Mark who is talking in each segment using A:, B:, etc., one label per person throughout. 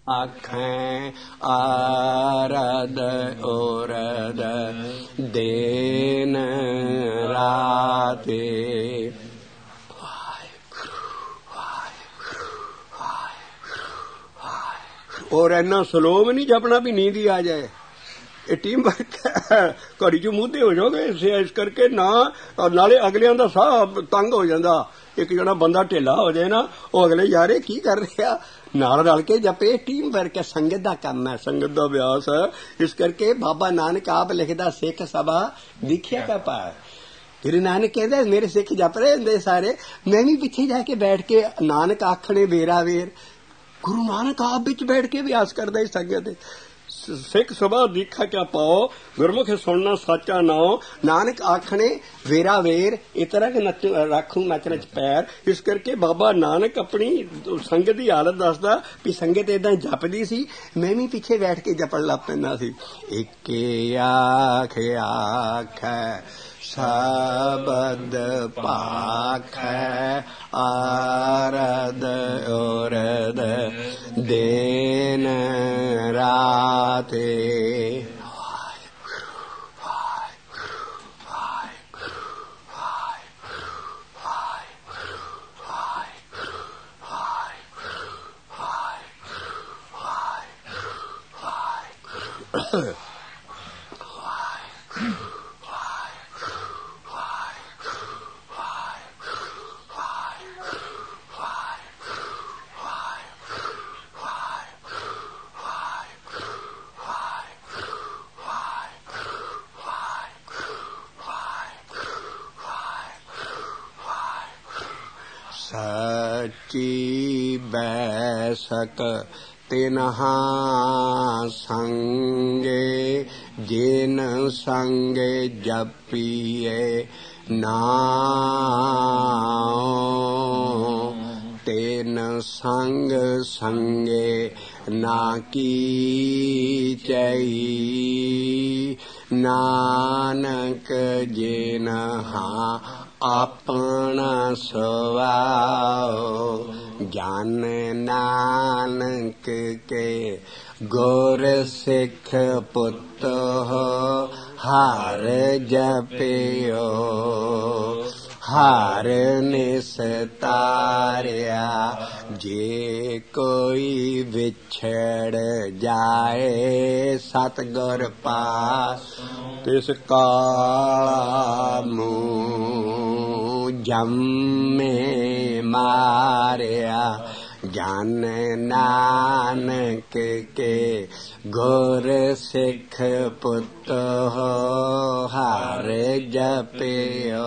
A: आखें आरद ओरद दिन राते। और इन्ना स्लो भी नहीं जपना भी नींद ही आ जाए। ये टीम वर्क है, घड़ी च मूधे हो जाओगे इस करके ना। नाले अगलियां दा साह तंग हो जाता। एक जना बंदा ढिला हो जाए ना, वो अगले यारे की कर रहा नाल रल के जपे। टीम वर्क है, संगत दा काम है, संगत दा अभ्यास है। इस करके बाबा नानक आप लिखदा सिख सभा दीखिया का पार। गुरु नानक कहते मेरे सिख जप रहे होंगे सारे, मैं भी पिछे जाके बैठ के नानक आखने वेरा वेर। गुरु नानक आप बिच बैठ के अभ्यास करदा संगत। सिख सभा दीखा क्या पाओ, गुरमुख सुनना साचा नाओ। नानक आखने वेरा वेर, इतरा के नच राखू नच नच पैर। इस करके बाबा नानक अपनी संगत की हालत दसदा भी संगत इदां जपदी सी, मैं भी पिछे बैठ के जपण लग पैंदा सी। एक आख आख शबद पाख आरद ओरद दिन राते। सच्ची बैसक तिन्हा संगे, जिन संगे जपिए नाम। तेन संग संगे ना कीचई, नानक जिन्हा अपना स्वभाव। ज्ञान नानक के गुर सिख पुत हो, हार जपियो हार निस्तारिया। जे कोई विछड़ जाए सतगुर पास, तिस काला मुँह जम्मे मारिया। ज्ञान नानक के गुर सिख पुत हो, हार जपियो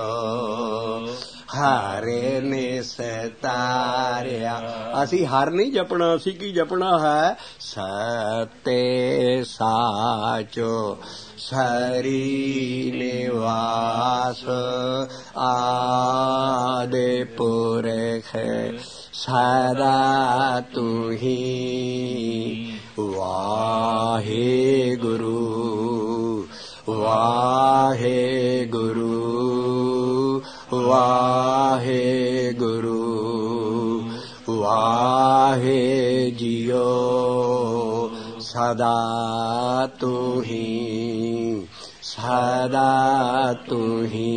A: हार निस्तारिया। असी हार नहीं जपना, असी की जपना है सत्य साचो सरी निवास। आदि पुरख सदा तू ही, वाहे गुरु वाहे गुरु वाहे गुरु वाहे जियो। सदा तू ही सदा तू ही,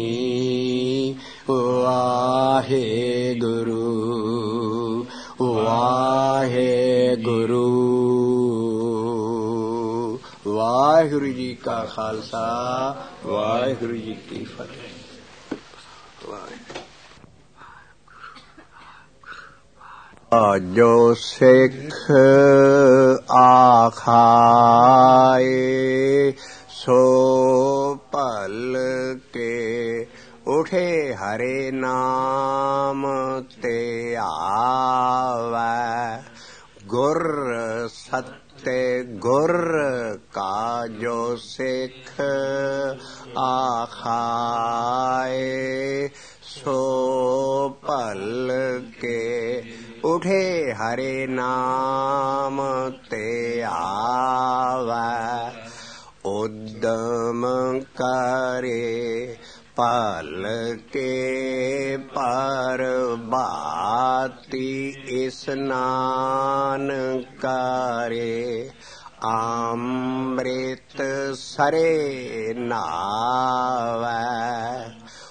A: वाहे गुरु वाहे गुरु। वाहिगुरु जी का खालसा, वाहिगुरु जी की फतेह। जो सिख आखाए, सो पल के उठे हरे नाम ते आवे। गुर सत्य गुर का जो सिख आखाए, सो पल के उठे हरे नाम ते आवे। उद्दम करे पल के परबाती स्नान करे अमृत सरे नावै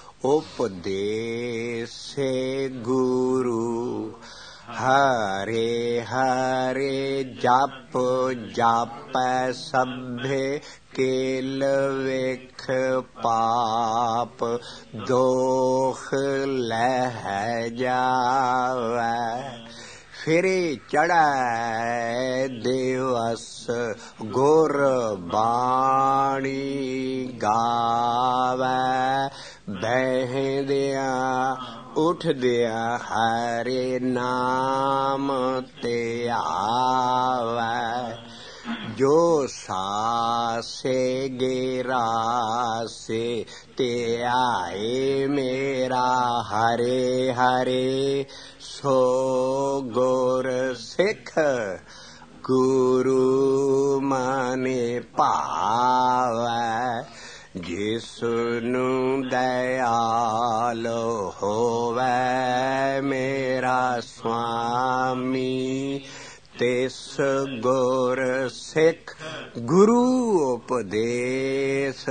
A: उपदेशे गुरु हरे हरे जप जापै सभे केल विख पाप दोख लह जावै फिरे चढ़ै दिवस गुर बाणी गावै बहदिया उठदिया हरे नाम ते आवै जो सासे गेरा से ते आए मेरा हरे हरे सो गुर सिख गुरु मने पावै जिसनु दयाल होवै मेरा स्वामी तिस गुर सिख गुरु उपदेश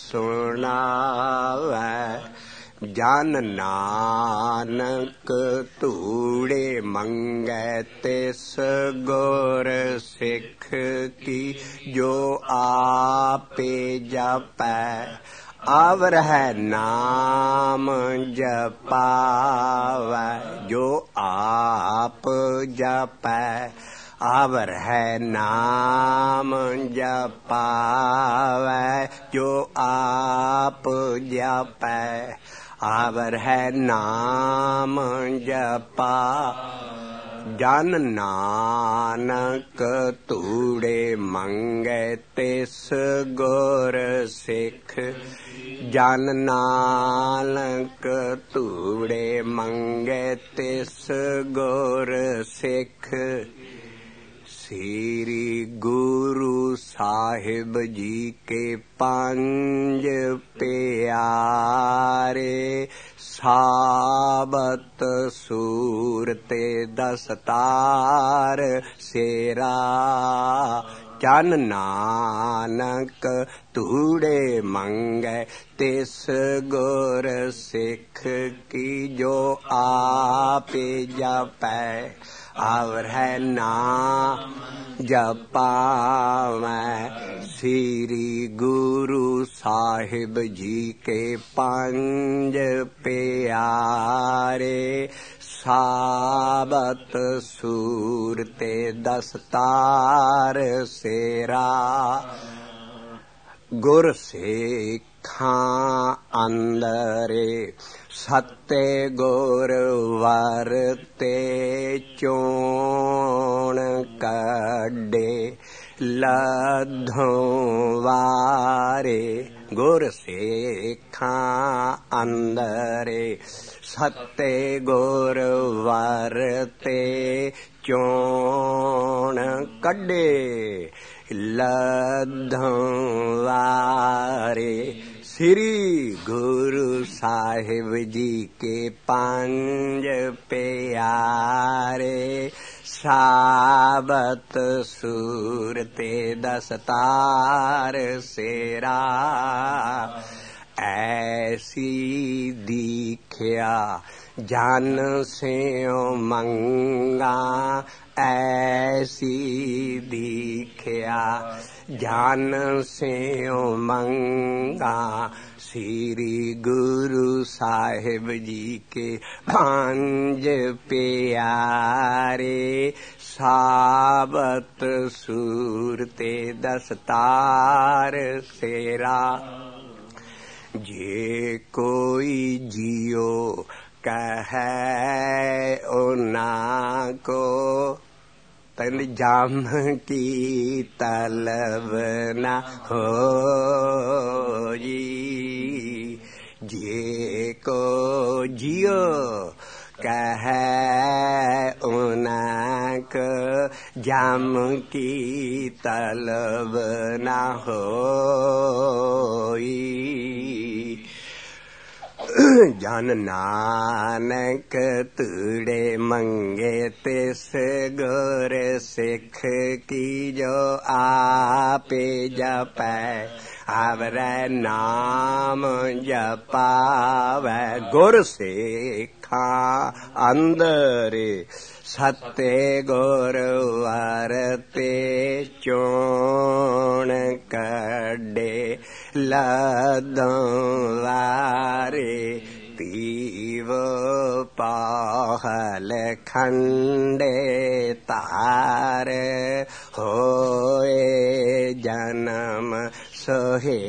A: सुनावै जन नानक तूड़े मंगै तिस गुर सिख की जो आपे जपै आवर है नाम जपावै जो आप जपै आवर है नाम जपावै जो आप जपै आवर है नाम जपा जन नानक तूड़े मंगै तिस गुर सिख जन नानक तूड़े मंगै तिस गुर सिख श्री गुरु साहिब जी के पंज प्यारे साबत सूरते दस्तार सेरा जन नानक तूड़े मंगै तिस गुर सिख की जो आपे जपै आवर है नाम जपावै श्री गुरु साहिब जी के पंज प्यारे साबत सूरते दस्तार सेरा गुर सिखां अंदरे सत्ते गुर वरते चोण कड्डे लद्धों वारे गुर सिखां अंदरे सत्ते गुर वरते चोण कड्डे लद्धों वारे श्री गुरु साहिब जी के पंज प्यारे साबत सूरते दस्तार सेरा ऐसी दीख्या जन स्यों मंगा ऐसी दीख्या जन स्यों मंगा श्री गुरु साहिब जी के पंज प्यारे साबत सूरते दस्तार सेरा जे कोई जियो कहे उना को तन जाम की तलब न हो जे को जियो कहे उनक जाम की तलब न हो ਜਨ ਨਾਨਕ ਤੂੜੇ ਮੰਗੇ ਤਿਸ ਗੁਰ ਸਿੱਖ ਕੀ ਜੋ ਆਪੇ ਜਪੈ ਆਵਰੈ ਨਾਮ ਜਪਾਵੈ ਗੁਰ ਸਿੱਖਾਂ ਅੰਦਰੇ ਸਤੇ ਗੁਰ ਵਰਤੇ ਚੋਣ ਕੱਢੇ ਲਦੋਂ ਵਾਰੇ ਪੀਵ ਪਾਹਲ ਖੰਡੇ ਤਾਰ ਹੋਏ ਜਨਮ ਸੋਹੇਲਾ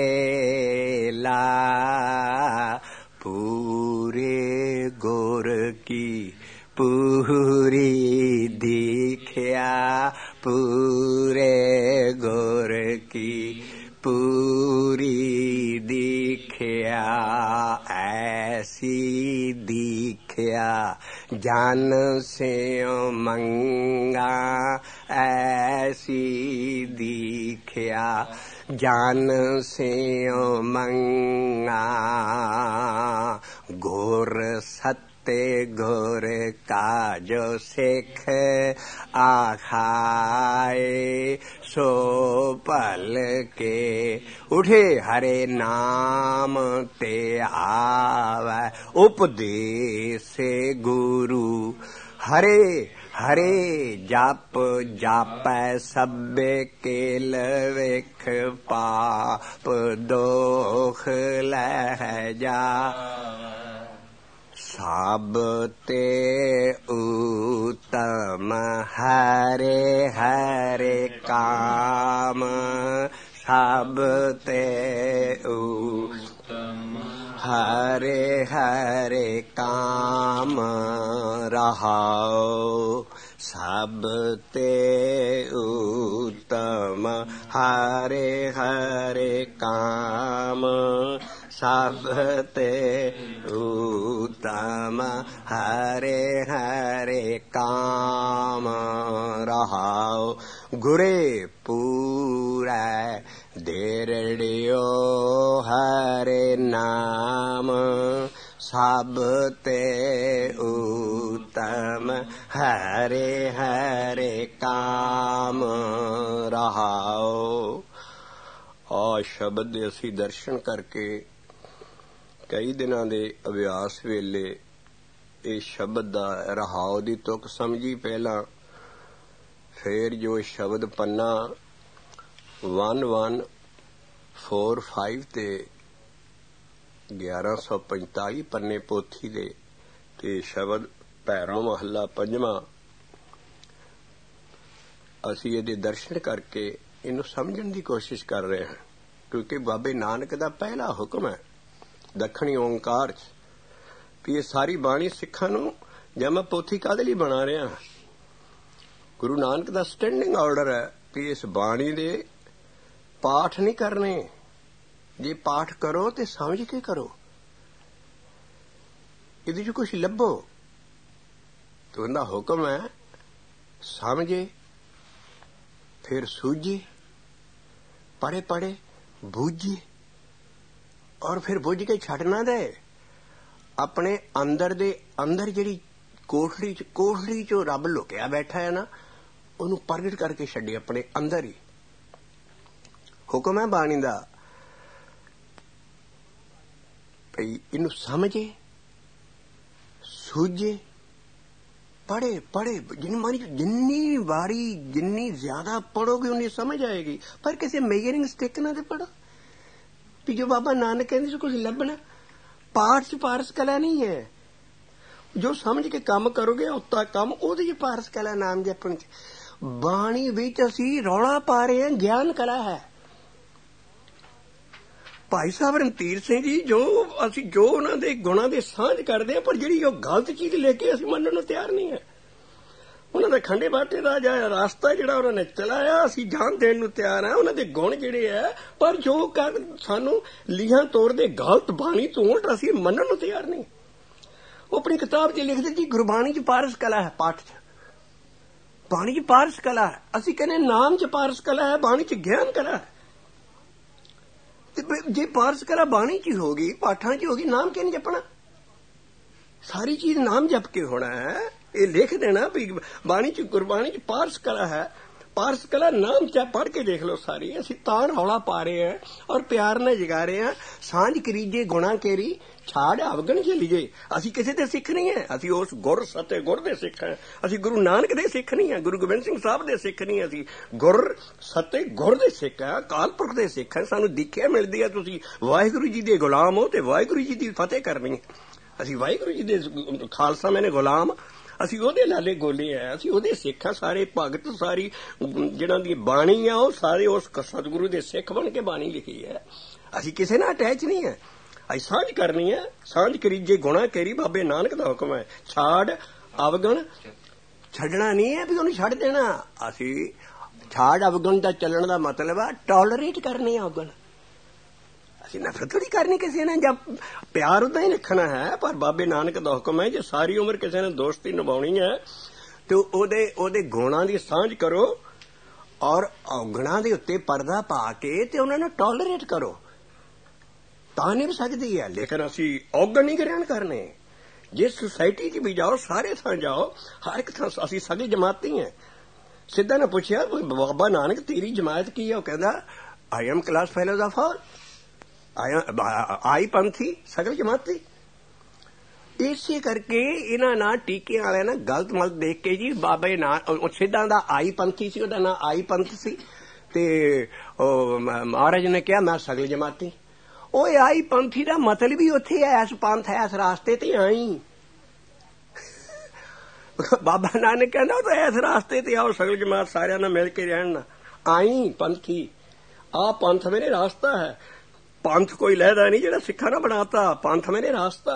A: ਪੂਰੇ ਗੁਰ ਕੀ ਪੂਰੀ ਦੀਖਿਆ ਪੂਰੇ ਗੁਰ ਕੀ ਪੂਰੀ ਦੀਖਿਆ ਐਸੀ ਦੀਖਿਆ ਜਨ ਸਿਉ ਮੰਗਾ ਐਸੀ ਦੀਖਿਆ ਜਨ ਸਿਉ ਮੰਗਾ ਗੁਰ ਸਤ ਤੇ ਗੁਰ ਕਾ ਜੋ ਸਿੱਖ ਆਖਾਏ ਸੋ ਭਲ ਕੇ ਉਠੇ ਹਰੇ ਨਾਮ ਤੇ ਆਵੈ ਉਪਦੇਸੇ ਗੁਰੂ ਹਰੇ ਹਰੇ ਜਪ ਜਾਪੈ ਸਭੇ ਕੇਲ ਵੇਖ ਪਾਪ ਦੋਖ ਲੈ ਜਾ ਸਭ ਤੇ ਉਤਮ ਹਰੇ ਹਰੇ ਕਾਮ ਸਭ ਤੇ ਉਤਮ ਹਰੇ ਹਰੇ ਕਾਮ ਰਹਾਉ ਸਭ ਤੇ ਉਤਮ ਹਰੇ ਹਰੇ ਕਾਮ ਸਭ ਤੇ ਉਤਮ ਹਰੇ ਹਰੇ ਕਾਮ ਰਹਾਉ ਗੁਰੇ ਪੂਰੈ ਦੇਰੜਿਓ ਹਰੇ ਨਾਮ ਸਭ ਤੇ ਉਤਮ ਹਰੇ ਹਰੇ ਕਾਮ ਰਹਾਉ। ਆ ਸ਼ਬਦ ਦੇ ਅਸੀਂ ਦਰਸ਼ਨ ਕਰਕੇ ਕਈ ਦਿਨਾਂ ਦੇ ਅਭਿਆਸ ਵੇਲੇ ਇਹ ਸ਼ਬਦ ਦਾ ਰਹਾਉ ਦੀ ਤੁਕ ਸਮਝੀ ਪਹਿਲਾਂ, ਫਿਰ ਜੋ ਸ਼ਬਦ ਪੰਨਾ 1145 ਤੇ 1145 ਪੰਨੇ ਪੋਥੀ ਦੇ ਤੇ ਸ਼ਬਦ ਭੈਰੋਂ ਮਹੱਲਾ ਪੰਜਵਾਂ ਅਸੀਂ ਇਹਦੇ ਦਰਸ਼ਨ ਕਰਕੇ ਇਹਨੂੰ ਸਮਝਣ ਦੀ ਕੋਸ਼ਿਸ਼ ਕਰ ਰਹੇ ਹਾਂ, ਕਿਉਂਕਿ ਬਾਬੇ ਨਾਨਕ ਦਾ ਪਹਿਲਾ ਹੁਕਮ ਹੈ ਦੱਖਣੀ ਓਂਕਾਰ 'ਚ ਵੀ ਇਹ ਸਾਰੀ ਬਾਣੀ ਸਿੱਖਾਂ ਨੂੰ ਜਾਂ ਮੈਂ ਪੋਥੀ ਕਾਹਦੇ ਲਈ ਬਣਾ ਰਿਹਾ। ਗੁਰੂ ਨਾਨਕ ਦਾ ਸਟੈਂਡਿੰਗ ਆਰਡਰ ਹੈ ਵੀ ਇਸ ਬਾਣੀ ਦੇ ਪਾਠ ਨਹੀਂ ਕਰਨੇ, ਜੇ ਪਾਠ ਕਰੋ ਤੇ ਸਮਝ ਕੇ ਕਰੋ, ਇਹਦੇ 'ਚ ਕੁਛ ਲੱਭੋ। ਤੇ ਉਹਦਾ ਹੁਕਮ ਹੈ ਸਮਝੇ ਫਿਰ ਸੂਝੇ, ਪੜੇ ਪੜੇ ਬੂਝੇ, ਔਰ ਫਿਰ ਬੁੱਝ ਕੇ ਛੱਡ ਨਾ ਦੇ। ਆਪਣੇ ਅੰਦਰ ਦੇ ਅੰਦਰ ਜਿਹੜੀ ਕੋਠੜੀ 'ਚੋਂ ਰੱਬ ਲੁਕਿਆ ਬੈਠਾ ਹੈ ਨਾ, ਉਹਨੂੰ ਪ੍ਰਗਟ ਕਰਕੇ ਛੱਡੇ ਆਪਣੇ ਅੰਦਰ ਹੀ। ਹੁਕਮ ਹੈ ਬਾਣੀ ਦਾ ਭਈ ਇਹਨੂੰ ਸਮਝੇ ਸੂਝੇ ਪੜੇ ਪੜੇ ਜਿੰਨੀ ਵਾਰੀ ਜਿੰਨੀ ਜ਼ਿਆਦਾ ਪੜੋਗੇ ਉਨੀ ਸਮਝ ਆਏਗੀ। ਪਰ ਕਿਸੇ ਮੇਜਰਿੰਗ ਸਟਿਕ ਨਾਲ ਤੇ ਪੜੋ ਵੀ ਜੋ ਬਾਬਾ ਨਾਨਕ ਕਹਿੰਦੇ ਸੀ ਕੁਝ ਲੱਭਣਾ। ਪਾਠ 'ਚ ਪਾਰਸ ਕਲਾ ਨਹੀਂ ਹੈ, ਜੋ ਸਮਝ ਕੇ ਕੰਮ ਕਰੋਗੇ ਉੱਤਾ ਕੰਮ, ਉਹਦੇ 'ਚ ਪਾਰਸ ਕਲਾ ਨਾਮ ਜਪਣ 'ਚ। ਬਾਣੀ ਵਿੱਚ ਅਸੀਂ ਰੌਲਾ ਪਾ ਰਹੇ ਹਾਂ ਗਿਆਨ ਕਲਾ ਹੈ। ਭਾਈ ਸਾਹਿਬ ਰਣਧੀਰ ਸਿੰਘ ਜੀ ਜੋ ਉਹਨਾਂ ਦੇ ਗੁਣਾਂ ਦੇ ਸਾਂਝ ਕਰਦੇ ਹਾਂ, ਪਰ ਜਿਹੜੀ ਉਹ ਗਲਤ ਚੀਜ਼ ਲੈ ਕੇ ਅਸੀਂ ਮੰਨਣ ਨੂੰ ਤਿਆਰ ਨਹੀਂ ਹੈ। ਉਹਨਾਂ ਦਾ ਖੰਡੇ ਬਾਟੇ ਦਾ ਰਾਸਤਾ ਜਿਹੜਾ ਉਹਨਾਂ ਨੇ ਚਲਾਇਆ ਅਸੀਂ ਜਾਨ ਦੇਣ ਨੂੰ ਤਿਆਰ ਹਾਂ, ਉਹਨਾਂ ਦੇ ਗੁਣ ਜਿਹੜੇ ਹੈ, ਪਰ ਜੋ ਸਾਨੂੰ ਲੀਹਾਂ ਤੋੜਦੇ ਗਲਤ ਬਾਣੀ ਤੋਂ ਉਲਟ ਅਸੀਂ ਮੰਨਣ ਨੂੰ ਤਿਆਰ ਨਹੀਂ। ਉਹ ਆਪਣੀ ਕਿਤਾਬ 'ਚ ਲਿਖਦੇ ਜੀ ਗੁਰਬਾਣੀ 'ਚ ਪਾਰਸ ਕਲਾ ਹੈ, ਪਾਠ 'ਚ ਬਾਣੀ 'ਚ ਪਾਰਸ ਕਲਾ ਹੈ। ਅਸੀਂ ਕਹਿੰਦੇ ਨਾਮ 'ਚ ਪਾਰਸ ਕਲਾ ਹੈ, ਬਾਣੀ 'ਚ ਗਿਆਨ ਕਲਾ ਹੈ। जे पारस कला बाणी च होगी, पाठा च होगी, नाम क्यों नहीं जपना? सारी चीज नाम जप के होना है। ये लिख देना भी बाणी च गुरबाणी च पारस कला है। पारस कला नाम चाहे पढ़ के देख लो सारी। असी तां रौला पा रहे हैं और प्यार ने जगा रहे हैं। सांझ करीजे गुणा केरी, छाड़ अवगण चलीजे। असी किसी दे सिख नहीं है, असी उस गुर सते गुर दे सिख हैं। असी गुरु नानक दे सिख नहीं है, गुरु गोबिंद सिंह साहब दे सिख नहीं। असी गुर सते गुर दे सिख है, अकाल पुरख दे सिख है। सानू दीख्या मिलदी है तुसी वाहिगुरु जी दे गुलाम हो ते वाहिगुरु जी दी फतेह करनी है। असी वाहिगुरु जी दे खालसा मैंने गुलाम, असी ओहदे लाले गोले है, असी ओहदे सिख है। सारे भगत सारी जिन्हां दी बाणी है वो सारे उस सतगुरु दे सिख बन के बाणी लिखी है। असी किसी नाल अटैच नहीं है। असी सांझ करनी है। सांझ करीजे गुणा केरी, बाबे नानक दा हुक्म है। छाड़ अवगण छड्डना नहीं है भी उन्हें छड्ड देना। असी छाड़ अवगण दा चलण दा मतलब है टॉलरेट करनी है अवगण। असी नफरत थोड़ी करनी किसी ने, जब प्यार उदा ही रखना है। पर बाबे नानक दा हुक्म है जे सारी उम्र किसी ने दोस्ती निभानी है तो ओदे गुणां दी सांझ करो और अवगणां दे उत्ते पर्दा पा के ते उन्हां नूं टॉलरेट करो, तां निभ सकदी है। लेकिन असी अवगण नहीं ग्रहण करने। जिस सोसाइटी च भी जाओ, सारे थां जाओ, हर एक थां असी सगे जमाती हैं। सिद्धा ने पुछया बाबा नानक तेरी जमात की है? वो कहंदा I am class fellows of all, आई पंथी सगल जमाती। इसे करके इन्हां ना टीके वाले ना गलत मलत देख के जी बाबे सिद्धा दा आई पंथी सी, ओहदा नां आई पंथ सी ते महाराज ने कहा मैं सगल जमाती। ओए आई पंथी दा मतलब ही उत्थे है, इस पंथ है, इस रास्ते ते आई। बाबा नानक कहना तो इस रास्ते ते आओ, सगल जमात सारियां नाल मिल के रहना। आई पंथी, आ पंथ मेरे रास्ता है। पंथ कोई लहदा नहीं जेड़ा सिखा ना बनाता, पंथ मेरे रास्ता।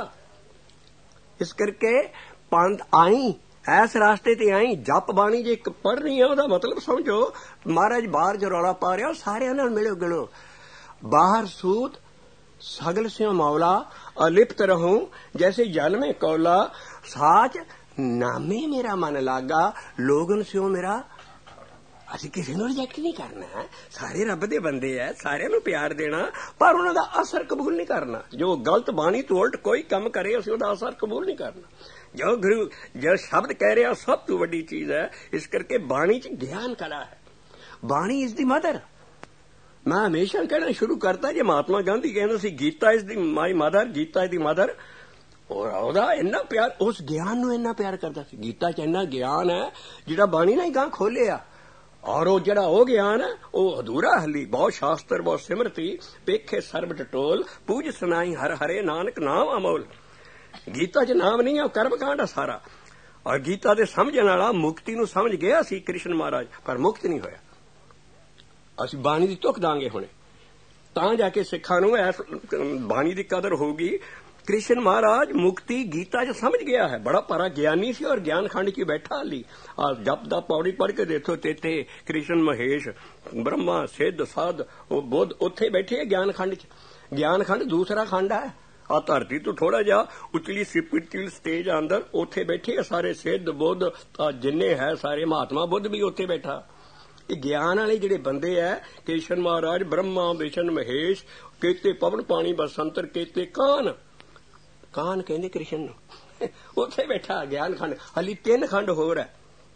A: इस करके पंथ आई, ऐस रास्ते ते आई। जप बाणी जे पढ़ रही है ओहदा मतलब समझो महाराज बाहर जो रौला पा रहा सारियां नाल मिलो गिलो। बाहर सूत सगल से मौला, अलिप्त रहूं जैसे जल में कौला। साच नामे मेरा मन लागा, लोगन से मेरा। असी किसी को रिजेक्ट नहीं करना है। सारे रब दे बंदे है, सारियां नूं प्यार देना, पर उन्हां दा असर कबूल नहीं करना। जो गलत बाणी तो उल्ट कोई काम करे असी उहदा असर कबूल नहीं करना। जो गुरु जो शब्द कह रहा सब तो वड्डी चीज है। इस करके बाणी च ज्ञान कला है। बाणी इज दी मदर। मैं हमेशा कहना शुरू करता जे महात्मा गांधी कहंदा सी Gita is the my mother, Gita is the mother. और ओहदा इन्ना प्यार, उस ज्ञान नूं इन्ना प्यार करदा सी। गीता च इन्ना ज्ञान है जिहड़ा बाणी ने गां खोलिया। और वो जड़ा हो ज्ञान है वो अधूरा हली। बहुत शास्त्र बहुत सिमरती, पेखे सर्ब टटोल, पूज सुनाई हर हरे नानक नाम अमोल। गीता च नाम नहीं है, कर्म कांड है सारा। और गीता दे समझण वाला मुक्ति नूं समझ गया सी कृष्ण महाराज, पर मुक्त नहीं होया। असी बाणी दी तुक दांगे हुणे, तां जाके सिखां नूं ऐस बाणी दी कदर होगी। कृष्ण महाराज मुक्ति गीता च समझ गया है। बड़ा पारा ज्ञानी सी और ज्ञान खंड च बैठा हाली। जप दा पौड़ी पढ़ के देखो तेथे कृष्ण महेश ब्रह्मा सिद्ध साध बुद्ध उत्थे बैठे है ज्ञान खंड च। ज्ञान खंड दूसरा खंड है। आ धरती तो थोड़ा जा उतली स्पिरिचुअल स्टेज अंदर उत्थे बैठे है सारे सिद्ध बुद्ध जिन्ने है सारे। महात्मा बुद्ध भी उत्थे बैठा। ज्ञान वाले जिहड़े बंदे है कृष्ण महाराज ब्रह्मा विष्णु महेश केते पवन पानी बसंतर केते कान कान कहते कृष्ण नूं उत्थे बैठा ज्ञान खंड। हली 3 खंड होर है,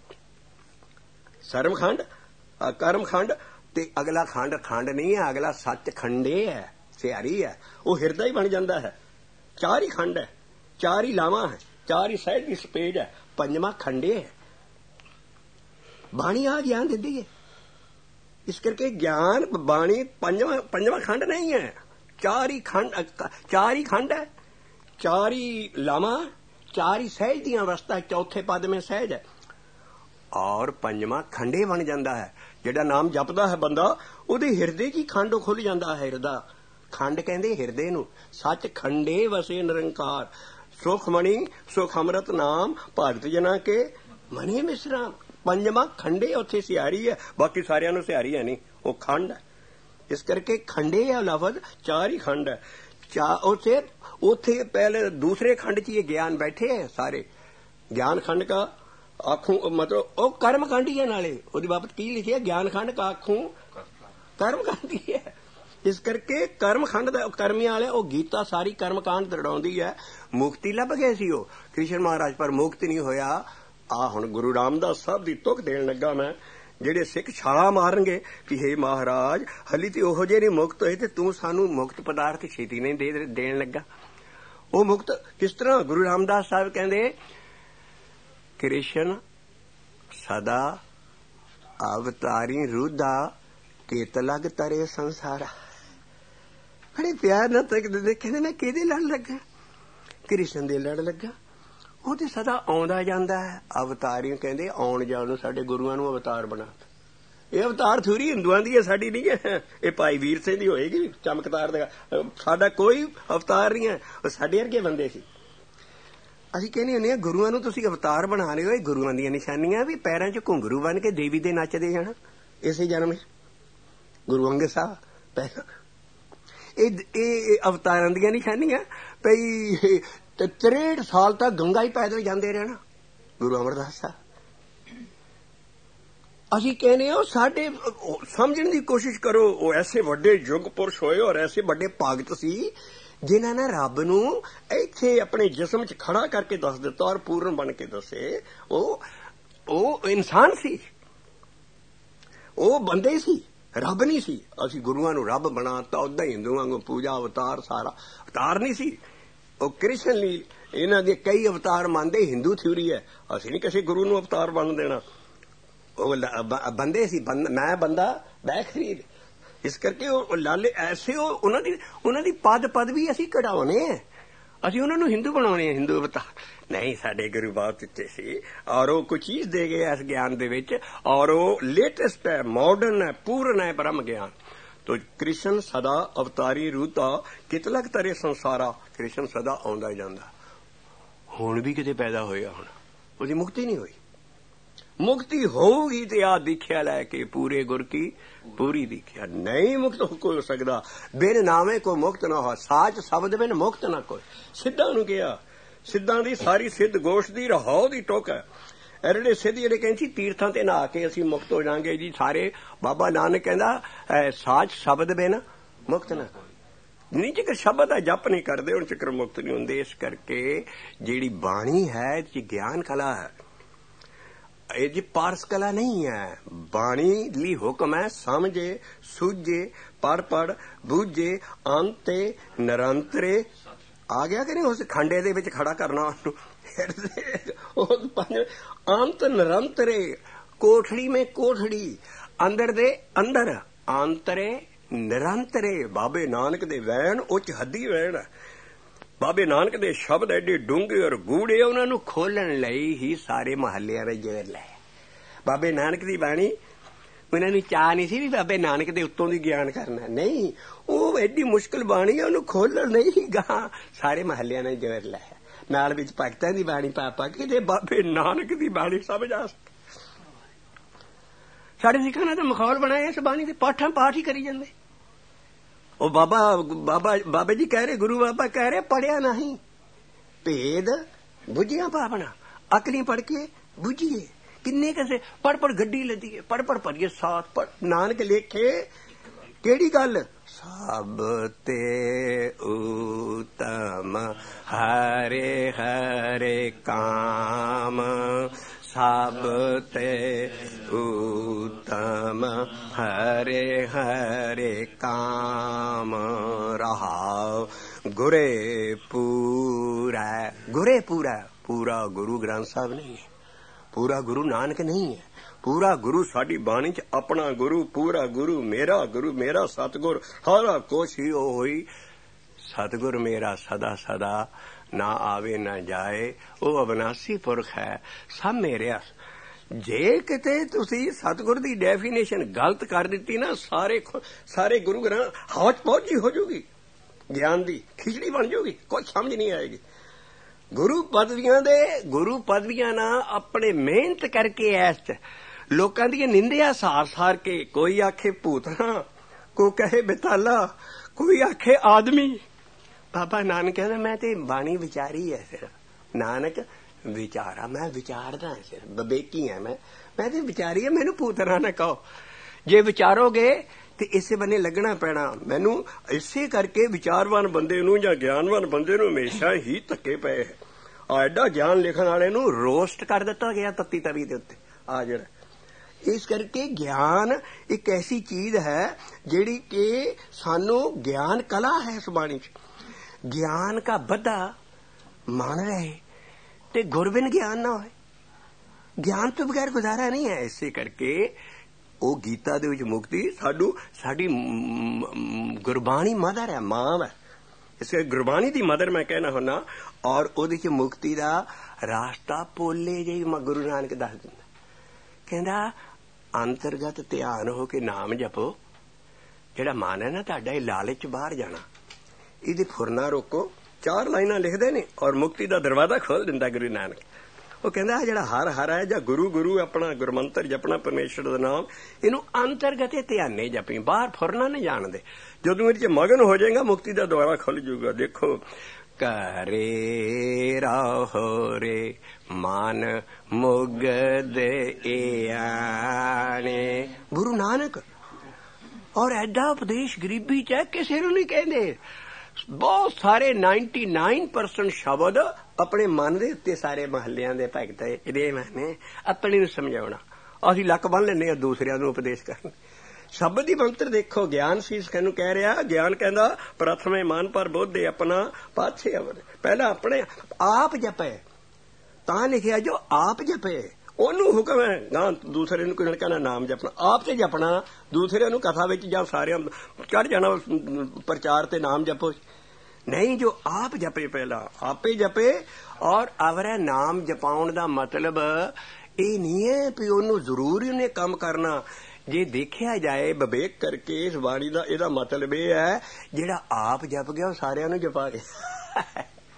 A: सर्व खंड कर्म खंड ते अगला खंड खंड नहीं है, अगला सच खंडे है, सियारी है। वो हिरदा ही बन जाता है। 4 ही खंड है, 4 ही लावा है, 4 ही साइड की स्पेज है, 5वां खंडे है। बाणी आ ज्ञान देती है। इस करके ज्ञान बाणी 5वां खंड नहीं है, 4 ही खंड है, 4 ही लामा, 4 ही सहज दी अवस्था, चौथे पद में सहज है और 5वां खंडे बन जाता है। जिहड़ा नाम जपदा है बंदा उहदे हिरदे की खंड खुल जाता है। हिरदा खंड कहंदे हिरदे नूं। सच खंडे वसे निरंकार, सुखमणि सुख अमृत नाम, भगत जना के मने मिश्राम। 5वां खंडे उत्थे सियारी है, बाकी सारियां नूं सियारी है नहीं, वो खंड है। इस करके खंडे है लफज, 4 ही खंड है। उथे पहले दूसरे खंड च ये ज्ञान बैठे हैं सारे। ज्ञान खंड का आखूं मतलब वो कर्म खंड ही है। नाले ओदी बाबत की लिखी है, ज्ञान खंड का आखूं कर्म खंड ही है। ਇਸ ਕਰਕੇ ਕਰਮਖੰਡ ਦਾ ਕਰਮੀਆਂ ਵਾਲੇ ਉਹ ਗੀਤਾ ਸਾਰੀ ਕਰਮਕਾਂਡ ਦਰੜਾਉਂਦੀ ਹੈ। ਮੁਕਤੀ ਲੱਭ ਗਏ ਸੀ ਉਹ ਕ੍ਰਿਸ਼ਨ ਮਹਾਰਾਜ, ਪਰ ਮੁਕਤ ਨਹੀਂ ਹੋਇਆ। ਆ ਹੁਣ ਗੁਰੂ ਰਾਮਦਾਸ ਸਾਹਿਬ ਦੀ ਤੁਕ ਦੇਣ ਲੱਗਾ ਮੈਂ। ਜਿਹੜੇ ਸਿੱਖ ਛਾਲਾ ਮਾਰਨਗੇ ਕਿ ਹੇ ਮਹਾਰਾਜ ਹਲੀ ਤੇ ਉਹੋ ਜਿਹੇ ਨਹੀਂ ਮੁਕਤ ਹੋਏ ਤੇ ਤੂੰ ਸਾਨੂੰ ਮੁਕਤ ਪਦਾਰਥ ਛੇਤੀ ਨਹੀਂ ਦੇਣ ਲੱਗਾ। ਉਹ ਮੁਕਤ ਕਿਸ ਤਰ੍ਹਾਂ? ਗੁਰੂ ਰਾਮਦਾਸ ਸਾਹਿਬ ਕਹਿੰਦੇ ਕ੍ਰਿਸ਼ਨ ਸਦਾ ਅਵਤਾਰੀ ਰੁਦਾ ਕੇਤ ਲਗ ਤਰੇ ਸੰਸਾਰਾ। ਬੜੇ ਪਿਆਰ ਨਾਲ ਤੱਕਦੇ, ਕਹਿੰਦੇ ਮੈਂ ਕਿਹਦੇ ਲੜ ਲੱਗਾ? ਕ੍ਰਿਸ਼ਨ ਦੇ ਲੜ ਲੱਗਾ। ਉਹ ਤੇ ਸਦਾ ਆਉਂਦਾ ਜਾਂਦਾ ਹੈ। ਅਵਤਾਰੀ ਕਹਿੰਦੇ ਆਉਣ ਜਾਣ ਨੂੰ ਸਾਡੇ ਗੁਰੂਆਂ ਨੂੰ ਅਵਤਾਰ ਬਣਾ। ਇਹ ਅਵਤਾਰ ਥੋੜੀ ਹਿੰਦੂਆਂ ਦੀ ਹੈ, ਸਾਡੀ ਨਹੀਂ ਹੈ। ਇਹ ਭਾਈ ਵੀਰ ਸਿੰਘ ਦੀ ਹੋਏਗੀ ਚਮਕਦਾਰ ਦਾ। ਸਾਡਾ ਕੋਈ ਅਵਤਾਰ ਨਹੀਂ ਹੈ, ਉਹ ਸਾਡੇ ਵਰਗੇ ਬੰਦੇ ਸੀ। ਅਸੀਂ ਕਹਿੰਦੇ ਹੁੰਦੇ ਹਾਂ ਗੁਰੂਆਂ ਨੂੰ ਤੁਸੀਂ ਅਵਤਾਰ ਬਣਾ ਰਹੇ ਹੋ। ਇਹ ਗੁਰੂਆਂ ਦੀਆਂ ਨਿਸ਼ਾਨੀਆਂ ਵੀ ਪੈਰਾਂ 'ਚ ਘੁੰਗਰੂ ਬਣ ਕੇ ਦੇਵੀ ਦੇ ਨੱਚਦੇ ਜਾਣਾ ਇਸੇ ਜਨਮ 'ਚ। ਗੁਰੂ ਅੰਗਦ ਸਾਹਿਬ ਪਹਿਲਾਂ ਇਹ ਅਵਤਾਰਾਂ ਦੀਆਂ ਨਿਸ਼ਾਨੀਆਂ ਪਈ। 63 ਸਾਲ ਤੱਕ ਗੰਗਾ ਹੀ ਪੈਦਲ ਜਾਂਦੇ ਰਹਿਣਾ ਗੁਰੂ ਅਮਰਦਾਸ ਸਾਹਿਬ। ਅਸੀਂ ਕਹਿੰਦੇ ਹਾਂ ਸਾਡੇ ਸਮਝਣ ਦੀ ਕੋਸ਼ਿਸ਼ ਕਰੋ। ਉਹ ਐਸੇ ਵੱਡੇ ਯੁੱਗ ਪੁਰਸ਼ ਹੋਏ ਔਰ ਐਸੇ ਵੱਡੇ ਭਗਤ ਸੀ ਜਿਨ੍ਹਾਂ ਨੇ ਰੱਬ ਨੂੰ ਇੱਥੇ ਆਪਣੇ ਜਿਸਮ 'ਚ ਖੜਾ ਕਰਕੇ ਦੱਸ ਦਿੱਤਾ ਔਰ ਪੂਰਨ ਬਣ ਕੇ ਦੱਸੇ। ਉਹ ਇਨਸਾਨ ਸੀ, ਉਹ ਬੰਦੇ ਸੀ, ਰੱਬ ਨਹੀਂ ਸੀ। ਅਸੀਂ ਗੁਰੂਆਂ ਨੂੰ ਰੱਬ ਬਣਾਤਾ। ਉਦਾਂ ਹਿੰਦੂਆਂ ਨੂੰ ਪੂਜਾ ਅਵਤਾਰ ਸਾਰਾ ਅਵਤਾਰ ਨਹੀਂ ਸੀ। ਉਹ ਕ੍ਰਿਸ਼ਨ ਲਈ ਇਹਨਾਂ ਦੇ ਕਈ ਅਵਤਾਰ ਮੰਨਦੇ। ਹਿੰਦੂ ਥਿਊਰੀ ਹੈ। ਅਸੀਂ ਨਹੀਂ ਕਿਸੇ ਗੁਰੂ ਨੂੰ ਅਵਤਾਰ ਬਣ ਦੇਣਾ। ਉਹ ਬੰਦੇ ਸੀ, ਮੈਂ ਬੰਦਾ ਮੈਂ ਖਰੀਦ। ਇਸ ਕਰਕੇ ਉਹ ਲਾਲੇ ਐਸੇ ਉਹਨਾਂ ਦੀ ਪਦਵੀ ਅਸੀਂ ਕਢਾਉਣੇ ਆ। ਅਸੀਂ ਉਹਨਾਂ ਨੂੰ ਹਿੰਦੂ ਬਣਾਉਣੇ ਆ, ਹਿੰਦੂ ਅਵਤਾਰ ਨਹੀਂ। ਸਾਡੇ ਗੁਰੂ ਬਹੁਤ ਉੱਚੇ ਸੀ ਔਰ ਉਹ ਕੋਈ ਚੀਜ਼ ਦੇ ਗਏ ਇਸ ਗਿਆਨ ਦੇ ਵਿੱਚ ਔਰ ਉਹ ਲੇਟੈਸਟ ਹੈ, ਮਾਡਰਨ ਹੈ, ਪੂਰਨ ਹੈ ਬ੍ਰਹਮ ਗਿਆਨ। ਤੋ ਕ੍ਰਿਸ਼ਨ ਸਦਾ ਅਵਤਾਰੀ ਰੂਤਾ ਕਿਤਲਕ ਤਰੇ ਸੰਸਾਰਾ। ਕ੍ਰਿਸ਼ਨ ਸਦਾ ਆਉਂਦਾ ਜਾਂਦਾ। ਹੁਣ ਵੀ ਕਿਤੇ ਪੈਦਾ ਹੋਇਆ, ਹੁਣ ਉਹਦੀ ਮੁਕਤੀ ਨਹੀਂ ਹੋਈ। ਮੁਕਤੀ ਹੋਊਗੀ ਤੇ ਆ ਦੀਖਿਆ ਲੈ ਕੇ ਪੂਰੇ ਗੁਰ ਕੀ ਪੂਰੀ ਦੀਖਿਆ। ਨਹੀਂ ਮੁਕਤ ਹੋ ਸਕਦਾ। ਬਿਨ ਨਾਵੇਂ ਕੋ ਮੁਕਤ ਨਾ ਹੋ, ਸਾਚ ਸ਼ਬਦ ਬਿਨ ਮੁਕਤ ਨਾ ਕੋਈ। ਸਿੱਧਾਂ ਨੂੰ ਕਿਹਾ, ਸਿੱਧਾਂ ਦੀ ਸਾਰੀ ਸਿੱਧ ਗੋਸ਼ ਦੀ ਰਹਾਉ ਦੀ ਟੁੱਕ ਹੈ। ਜਿਹੜੇ ਸਿੱਧ ਜਿਹੜੇ ਕਹਿੰਦੇ ਸੀ ਤੀਰਥਾਂ ਤੇ ਨਹਾ ਕੇ ਅਸੀਂ ਮੁਕਤ ਹੋ ਜਾਵਾਂਗੇ ਜੀ ਸਾਰੇ। ਬਾਬਾ ਨਾਨਕ ਕਹਿੰਦਾ ਸਾਚ ਸ਼ਬਦ ਬਿਨ ਮੁਕਤ ਨਾ ਕੋਈ। ਨਹੀਂ ਜੇਕਰ ਸ਼ਬਦ ਦਾ ਜਪ ਨਹੀਂ ਕਰਦੇ ਹੁਣ ਚੱਕਰ ਮੁਕਤ ਨਹੀਂ ਹੁੰਦੇ। ਇਸ ਕਰਕੇ ਜਿਹੜੀ ਬਾਣੀ ਹੈ ਇਹ ਗਿਆਨ ਕਲਾ ਹੈ, ਇਹ ਜੀ ਪਾਰਸ ਕਲਾ ਨਹੀਂ ਹੈ। ਬਾਣੀ ਲਈ ਹੁਕਮ ਹੈ ਸਮਝੇ ਸੂਝੇ ਪੜ ਬੂਝੇ ਅੰਤੇ ਨਿਰੰਤਰੇ। ਆ ਗਿਆ ਕਿ ਨਹੀਂ? ਉਸ ਖੰਡੇ ਦੇ ਵਿੱਚ ਖੜਾ ਕਰਨਾ ਉਹਨੂੰ। ਅੰਤ ਨਿਰੰਤਰੇ ਕੋਠੜੀ ਮੇਂ ਕੋਠੜੀ, ਅੰਦਰ ਦੇ ਅੰਦਰ ਅੰਤਰੇ ਨਿਰੰਤਰੇ। ਬਾਬੇ ਨਾਨਕ ਦੇ ਵੈਣ ਉੱਚ ਹੱਦੀ ਵੈਣ। ਬਾਬੇ ਨਾਨਕ ਦੇ ਸ਼ਬਦ ਐਡੇ ਡੂੰਘੇ ਔਰ ਗੂੜੇ, ਉਹਨਾਂ ਨੂੰ ਖੋਲਣ ਲਈ ਹੀ ਸਾਰੇ ਮਹੱਲਿਆਂ ਦੇ ਜੇਰ ਲੈ। ਬਾਬੇ ਨਾਨਕ ਦੀ ਬਾਣੀ ਉਹਨਾਂ ਨੂੰ ਚਾਹ ਨਹੀਂ ਸੀ ਵੀ ਬਾਬੇ ਨਾਨਕ ਦੇ ਉੱਤੋਂ ਦੀ ਗਿਆਨ ਕਰਨਾ। ਨਹੀਂ, ਉਹ ਐਡੀ ਮੁਸ਼ਕਿਲ ਬਾਣੀ ਹੈ, ਉਹਨੂੰ ਖੋਲਣ ਨਹੀਂ ਗਾ ਸਾਰੇ ਮਹੱਲਿਆਂ ਨੇ ਜੇਰ ਲੈ। ਨਾਲ ਵਿੱਚ ਭਗਤਾਂ ਦੀ ਬਾਣੀ ਪਾ ਕੇ ਜੇ ਬਾਬੇ ਨਾਨਕ ਦੀ ਬਾਣੀ ਸਮਝ ਆ ਸਕੇ। ਸਾਡੇ ਸਿੱਖਾਂ ਨੇ ਤਾਂ ਮਖੌਲ ਬਣਾਇਆ ਇਸ ਬਾਣੀ ਦੇ। ਪਾਠਾਂ ਪਾਠ ਹੀ ਕਰੀ ਜਾਂਦੇ। ਉਹ ਬਾਬਾ ਜੀ ਕਹਿ ਰਹੇ, ਗੁਰੂ ਬਾਬਾ ਕਹਿ ਰਹੇ ਪੜਿਆ ਨਹੀਂ ਭੇਦ ਬੁੱਝਿਆ ਪਾਵਣਾ। ਅਕਲੀ ਪੜ ਕੇ ਬੁੱਝੀਏ। ਕਿੰਨੇ ਕਿਸੇ ਪੜ ਗੱਡੀ ਲੱਦੀਏ, ਪੜ ਭਰੀਏ ਸਾਥ ਪੜ। ਨਾਨਕ ਲੇਖੇ ਕਿਹੜੀ ਗੱਲ? ਸਭ ਤੇ ਉਤਮ ਹਰੇ ਹਰੇ ਕਾਮ, ਸਭ ਤੇ ਉਤਮ ਹਰੇ ਹਰੇ ਕਾਮ ਰਹਾਉ ਗੁਰੇ ਪੂਰਾ। ਗੁਰੇ ਪੂਰਾ ਗੁਰੂ ਗ੍ਰੰਥ ਸਾਹਿਬ ਨਹੀਂ ਹੈ, ਪੂਰਾ ਗੁਰੂ ਨਾਨਕ ਨਹੀਂ ਹੈ। ਪੂਰਾ ਗੁਰੂ ਸਾਡੀ ਬਾਣੀ ਚ ਆਪਣਾ ਗੁਰੂ, ਪੂਰਾ ਗੁਰੂ ਮੇਰਾ ਸਤਿਗੁਰ ਸਾਰਾ ਕੁਛ ਹੀ ਉਹ ਹੋਈ। ਸਤਿਗੁਰ ਮੇਰਾ ਸਦਾ ਸਦਾ ਨਾ ਆਵੇ ਨਾ ਜਾਏ, ਉਹ ਅਵਿਨਾਸੀ ਪੁਰਖ ਹੈ, ਸਭ ਮੇਰਿਆ। ਜੇ ਕਿਤੇ ਤੁਸੀਂ ਸਤਿਗੁਰ ਦੀ ਡੈਫੀਨੇਸ਼ਨ ਗਲਤ ਕਰ ਦਿੱਤੀ ਨਾ, ਸਾਰੇ ਗੁਰੂ ਗ੍ਰੰਥ ਹੌਚ ਪੌਚੀ ਹੋ ਜੂਗੀ, ਗਿਆਨ ਦੀ ਖਿਚੜੀ ਬਣ ਜੂਗੀ, ਕੁਝ ਸਮਝ ਨਹੀਂ ਆਏਗੀ। ਗੁਰੂ ਪਦਵੀਆਂ ਨਾਲ ਆਪਣੇ ਮਿਹਨਤ ਕਰਕੇ ਐਸ ਲੋਕਾਂ ਦੀਆਂ ਨਿੰਦਿਆ ਸਾਰ ਕੇ, ਕੋਈ ਆਖੇ ਭੂਤਨਾ, ਕੋਈ ਕਹੇ ਬਿਤਾਲਾ, ਕੋਈ ਆਖੇ ਆਦਮੀ। ਬਾਬਾ ਨਾਨਕ ਕਹਿੰਦਾ ਮੈਂ ਤੇ ਬਾਣੀ ਵਿਚਾਰੀ ਹੈ ਸਿਰਫ। ਨਾਨਕ ਵਿਚਾਰਾ, ਮੈਂ ਵਿਚਾਰਦਾ ਸਿਰਫ, ਬਵੇਕੀ ਹੈ ਮੈਂ ਤੇ ਵਿਚਾਰੀ ਹੈ, ਮੈਨੂੰ ਭੂਤਨਾ ਨਾ ਕਹੋ। ਜੇ ਵਿਚਾਰੋਗੇ ਤੇ ਇਸੇ ਬੰਨੇ ਲੱਗਣਾ ਪੈਣਾ ਮੈਨੂੰ। ਇਸੇ ਕਰਕੇ ਵਿਚਾਰਵਾਨ ਬੰਦੇ ਨੂੰ ਜਾਂ ਗਿਆਨਵਾਨ ਬੰਦੇ ਨੂੰ ਹਮੇਸ਼ਾ ਹੀ ਧੱਕੇ ਪਏ। ਐਡਾ ਗਿਆਨ ਲਿਖਣ ਵਾਲੇ ਨੂੰ ਰੋਸਟ ਕਰ ਦਿੱਤਾ ਗਿਆ ਤੱਤੀ ਤਵੀ ਦੇ ਉੱਤੇ ਆ ਜਿਹੜਾ। ਇਸ ਕਰਕੇ ਗਿਆਨ ਇੱਕ ਐਸੀ ਚੀਜ਼ ਹੈ ਜਿਹੜੀ ਕਿ ਸਾਨੂੰ ਗਿਆਨ ਕਲਾ ਹੈ ਇਸ ਬਾਣੀ 'ਚ। ਗਿਆਨ ਕਾ ਬੱਧਾ ਮੰਨ ਰਹੇ ਤੇ ਗੁਰਬਿਨ ਗਿਆਨ ਨਾ ਹੋਏ। ਗਿਆਨ ਤੋਂ ਬਗੈਰ ਗੁਜ਼ਾਰਾ ਨਹੀਂ ਹੈ। ਇਸੇ ਕਰਕੇ ਉਹ ਗੀਤਾ ਦੇ ਵਿੱਚ ਮੁਕਤੀ ਸਾਡੀ ਗੁਰਬਾਣੀ ਮਦਰ ਹੈ, ਮਾਂ ਹੈ। ਇਸ ਕਰਕੇ ਗੁਰਬਾਣੀ ਦੀ ਮਦਰ ਮੈਂ ਕਹਿਣਾ ਹੁੰਦਾ। ਔਰ ਉਹਦੇ 'ਚ ਮੁਕਤੀ ਦਾ ਰਾਸਤਾ ਪੋਲੇ ਜਿਹੀ ਗੁਰੂ ਨਾਨਕ ਦੱਸ ਦਿੰਦਾ। ਕਹਿੰਦਾ ਅੰਤਰਗਤ ਧਿਆਨ ਹੋ ਕੇ ਨਾਮ ਜਪੋ। ਜਿਹੜਾ ਮਨ ਹੈ ਨਾ ਤੁਹਾਡਾ, ਇਹ ਲਾਲਚ ਬਾਹਰ ਜਾਣਾ, ਇਹਦੇ ਫੁਰਨਾ ਰੋਕੋ। 4 ਲਾਈਨਾਂ ਲਿਖਦੇ ਨੇ ਔਰ ਮੁਕਤੀ ਦਾ ਦਰਵਾਜ਼ਾ ਖੋਲ ਦਿੰਦਾ ਗੁਰੂ ਨਾਨਕ। ਉਹ ਕਹਿੰਦਾ ਜਿਹੜਾ ਹਰ ਹਰ ਹੈ ਜਾਂ ਗੁਰੂ ਆਪਣਾ ਗੁਰਮੰਤਰ ਜਪਣਾ ਪਰਮੇਸ਼ਰ ਦਾ ਨਾਮ, ਇਹਨੂੰ ਅੰਤਰਗਤ ਧਿਆਨੇ ਜਪੀ, ਬਾਹਰ ਫੁਰਨਾ ਨਹੀਂ ਜਾਣਦੇ। ਜਦੋਂ ਇਹਦੇ 'ਚ ਮਗਨ ਹੋ ਜਾਏਗਾ ਮੁਕਤੀ ਦਾ ਦੁਆਰਾ ਖੁੱਲ ਜਾਊਗਾ। ਦੇਖੋ ਘਰੇ ਰਹੋ ਰੇ ਮਨ ਮੁਗਦ ਆਣੇ ਗੁਰੂ ਨਾਨਕ। ਔਰ ਐਡਾ ਉਪਦੇਸ਼ ਗਰੀਬੀ 'ਚ ਹੈ, ਕਿਸੇ ਨੂੰ ਨਹੀਂ ਕਹਿੰਦੇ। ਬਹੁਤ ਸਾਰੇ 99% ਸ਼ਬਦ ਆਪਣੇ ਮਨ ਦੇ ਉੱਤੇ ਸਾਰੇ ਮਹੱਲਿਆਂ ਦੇ ਭਗਤ ਇਹਦੇ ਨੇ ਆਪਣੇ ਨੂੰ ਸਮਝਾਉਣਾ। ਅਸੀਂ ਲੱਕ ਬੰਨ ਲੈਂਦੇ ਹਾਂ ਦੂਸਰਿਆਂ ਨੂੰ ਉਪਦੇਸ਼ ਕਰਨ। ਸ਼ਬਦ ਦੀ ਮੰਤਰ ਦੇਖੋ। ਗਿਆਨ ਸੀਸ ਨੂੰ ਕਹਿ ਰਿਹਾ। ਗਿਆਨ ਕਹਿੰਦਾ ਪ੍ਰਥਮੇ ਮਨ ਪਰ ਬੋਧੇ ਆਪਣਾ ਪਾਛੇ ਅਵਰ। ਪਹਿਲਾਂ ਆਪਣੇ ਆਪ ਜਪੇ, ਤਾਂ ਲਿਖਿਆ ਜੋ ਆਪ ਜਪੇ ਉਹਨੂੰ ਹੁਕਮ ਹੈ। ਗਾਂ ਦੂਸਰੇ ਨੂੰ ਕੋਈ ਕਹਿਣਾ ਨਾਮ ਜਪਣਾ, ਆਪ ਤੇ ਜਪਣਾ। ਦੂਸਰਿਆਂ ਨੂੰ ਕਥਾ ਵਿੱਚ ਜਾਂ ਸਾਰਿਆਂ ਚੜ ਜਾਣਾ ਪ੍ਰਚਾਰ ਤੇ ਨਾਮ ਜਪੋ ਨਹੀਂ। ਜੋ ਆਪ ਜਪੇ ਪਹਿਲਾਂ ਆਪੇ ਜਪੇ। ਔਰ ਅਵਰੇ ਨਾਮ ਜਪਾਉਣ ਦਾ ਮਤਲਬ ਇਹ ਨਹੀਂ ਹੈ ਵੀ ਉਹਨੂੰ ਜ਼ਰੂਰੀ ਉਹਨੇ ਕੰਮ ਕਰਨਾ। ਜੇ ਦੇਖਿਆ ਜਾਏ ਵਿਵੇਕ ਕਰਕੇ ਇਸ ਬਾਣੀ ਦਾ, ਇਹਦਾ ਮਤਲਬ ਇਹ ਹੈ ਜਿਹੜਾ ਆਪ ਜਪ ਗਿਆ ਉਹ ਸਾਰਿਆਂ ਨੂੰ ਜਪਾ ਗਿਆ।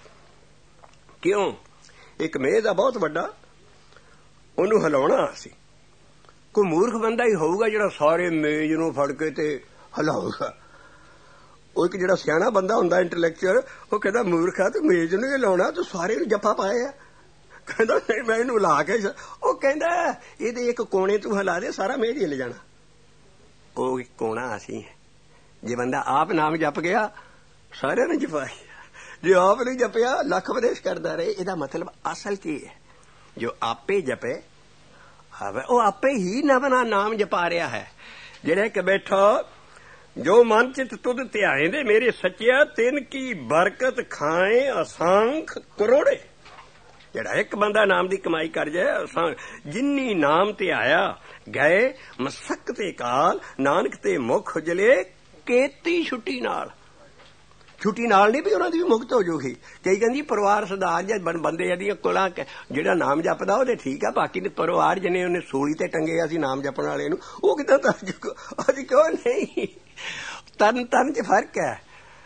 A: ਕਿਉਂ? ਇੱਕ ਮੇਜ਼ ਆ ਬਹੁਤ ਵੱਡਾ, ਉਹਨੂੰ ਹਿਲਾਉਣਾ ਅਸੀਂ। ਕੋਈ ਮੂਰਖ ਬੰਦਾ ਹੀ ਹੋਊਗਾ ਜਿਹੜਾ ਸਾਰੇ ਮੇਜ਼ ਨੂੰ ਫੜ ਕੇ ਤੇ ਹਿਲਾਊਗਾ। ਉਹ ਇੱਕ ਜਿਹੜਾ ਸਿਆਣਾ ਬੰਦਾ ਹੁੰਦਾ ਇੰਟੈਲੈਕਚੁਅਲ, ਉਹ ਕਹਿੰਦਾ ਮੂਰਖ ਆ ਤੂੰ ਮੇਜ਼ ਨੂੰ ਹਿਲਾਉਣਾ, ਤੂੰ ਸਾਰੇ ਨੂੰ ਜੱਫਾ ਪਾਇਆ। ਕਹਿੰਦਾ ਨਹੀਂ ਮੈਂ ਇਹਨੂੰ ਲਾ ਕੇ। ਉਹ ਕਹਿੰਦਾ ਇਹਦੇ ਇੱਕ ਕੋਣੇ ਤੂੰ ਹਿਲਾ ਦੇ, ਸਾਰਾ ਮੇਜ਼ ਹਿੱਲ ਜਾਣਾ। ਉਹ ਇੱਕ ਕੋਣਾ ਅਸੀਂ ਹੈ। ਜੇ ਬੰਦਾ ਆਪ ਨਾਮ ਜਪ ਗਿਆ ਸਾਰਿਆਂ ਨੂੰ ਜਪਾਇਆ, ਜੇ ਆਪ ਨਹੀਂ ਜਪਿਆ ਲੱਖ ਉਪਦੇਸ਼ ਕਰਦਾ ਰਹੇ। ਇਹਦਾ ਮਤਲਬ ਅਸਲ ਕੀ ਹੈ? ਜੋ ਆਪੇ ਜਪੇ ਉਹ ਆਪੇ ਹੀ ਨਵਨਾ ਨਾਮ ਜਪਾ ਰਿਹਾ ਹੈ। ਜਿਹੜਾ ਕਿ ਬੈਠਾ ਜੋ ਮਨ ਚਿਤ ਤੁਧ ਧਿਆਏ ਦੇ ਮੇਰੇ ਸੱਚਿਆ ਤਿੰਨ ਕੀ ਬਰਕਤ ਖਾਏ ਅਸੰਖ ਕਰੋੜੇ। ਜਿਹੜਾ ਇੱਕ ਬੰਦਾ ਨਾਮ ਦੀ ਕਮਾਈ ਕਰ ਜਾਏ, ਜਿੰਨੀ ਨਾਮ ਤੇ ਆਇਆ ਗਏ ਮਸਕ ਤੇ ਕਾਲ ਨਾਨਕ ਤੇ ਮੁਖ ਉਜਲੇ ਕੇਤੀ ਛੁੱਟੀ ਨਾਲ। ਛੁੱਟੀ ਨਾਲ ਨਹੀਂ ਵੀ ਉਹਨਾਂ ਦੀ ਵੀ ਮੁਕਤ ਹੋ ਜਾਊਗੀ। ਕਈ ਕਹਿੰਦੀ ਪਰਿਵਾਰ ਸਰਦਾਰ ਜਾਂ ਬੰਦੇ ਇਹਦੀਆਂ ਕੋਲਾਂ ਜਿਹੜਾ ਨਾਮ ਜਪਦਾ ਉਹਦੇ ਠੀਕ ਆ, ਬਾਕੀ ਦੇ ਪਰਿਵਾਰ ਜਿਹਨੇ ਉਹਨੇ ਸੂਲੀ ਤੇ ਟੰਗੇ ਅਸੀਂ ਨਾਮ ਜਪਣ ਵਾਲੇ ਨੂੰ, ਉਹ ਕਿੱਦਾਂ ਤਰ ਜੂਗਾ? ਅਸੀਂ ਕਿਉਂ ਨਹੀਂ? ਤਨ ਚ ਫਰਕ ਹੈ।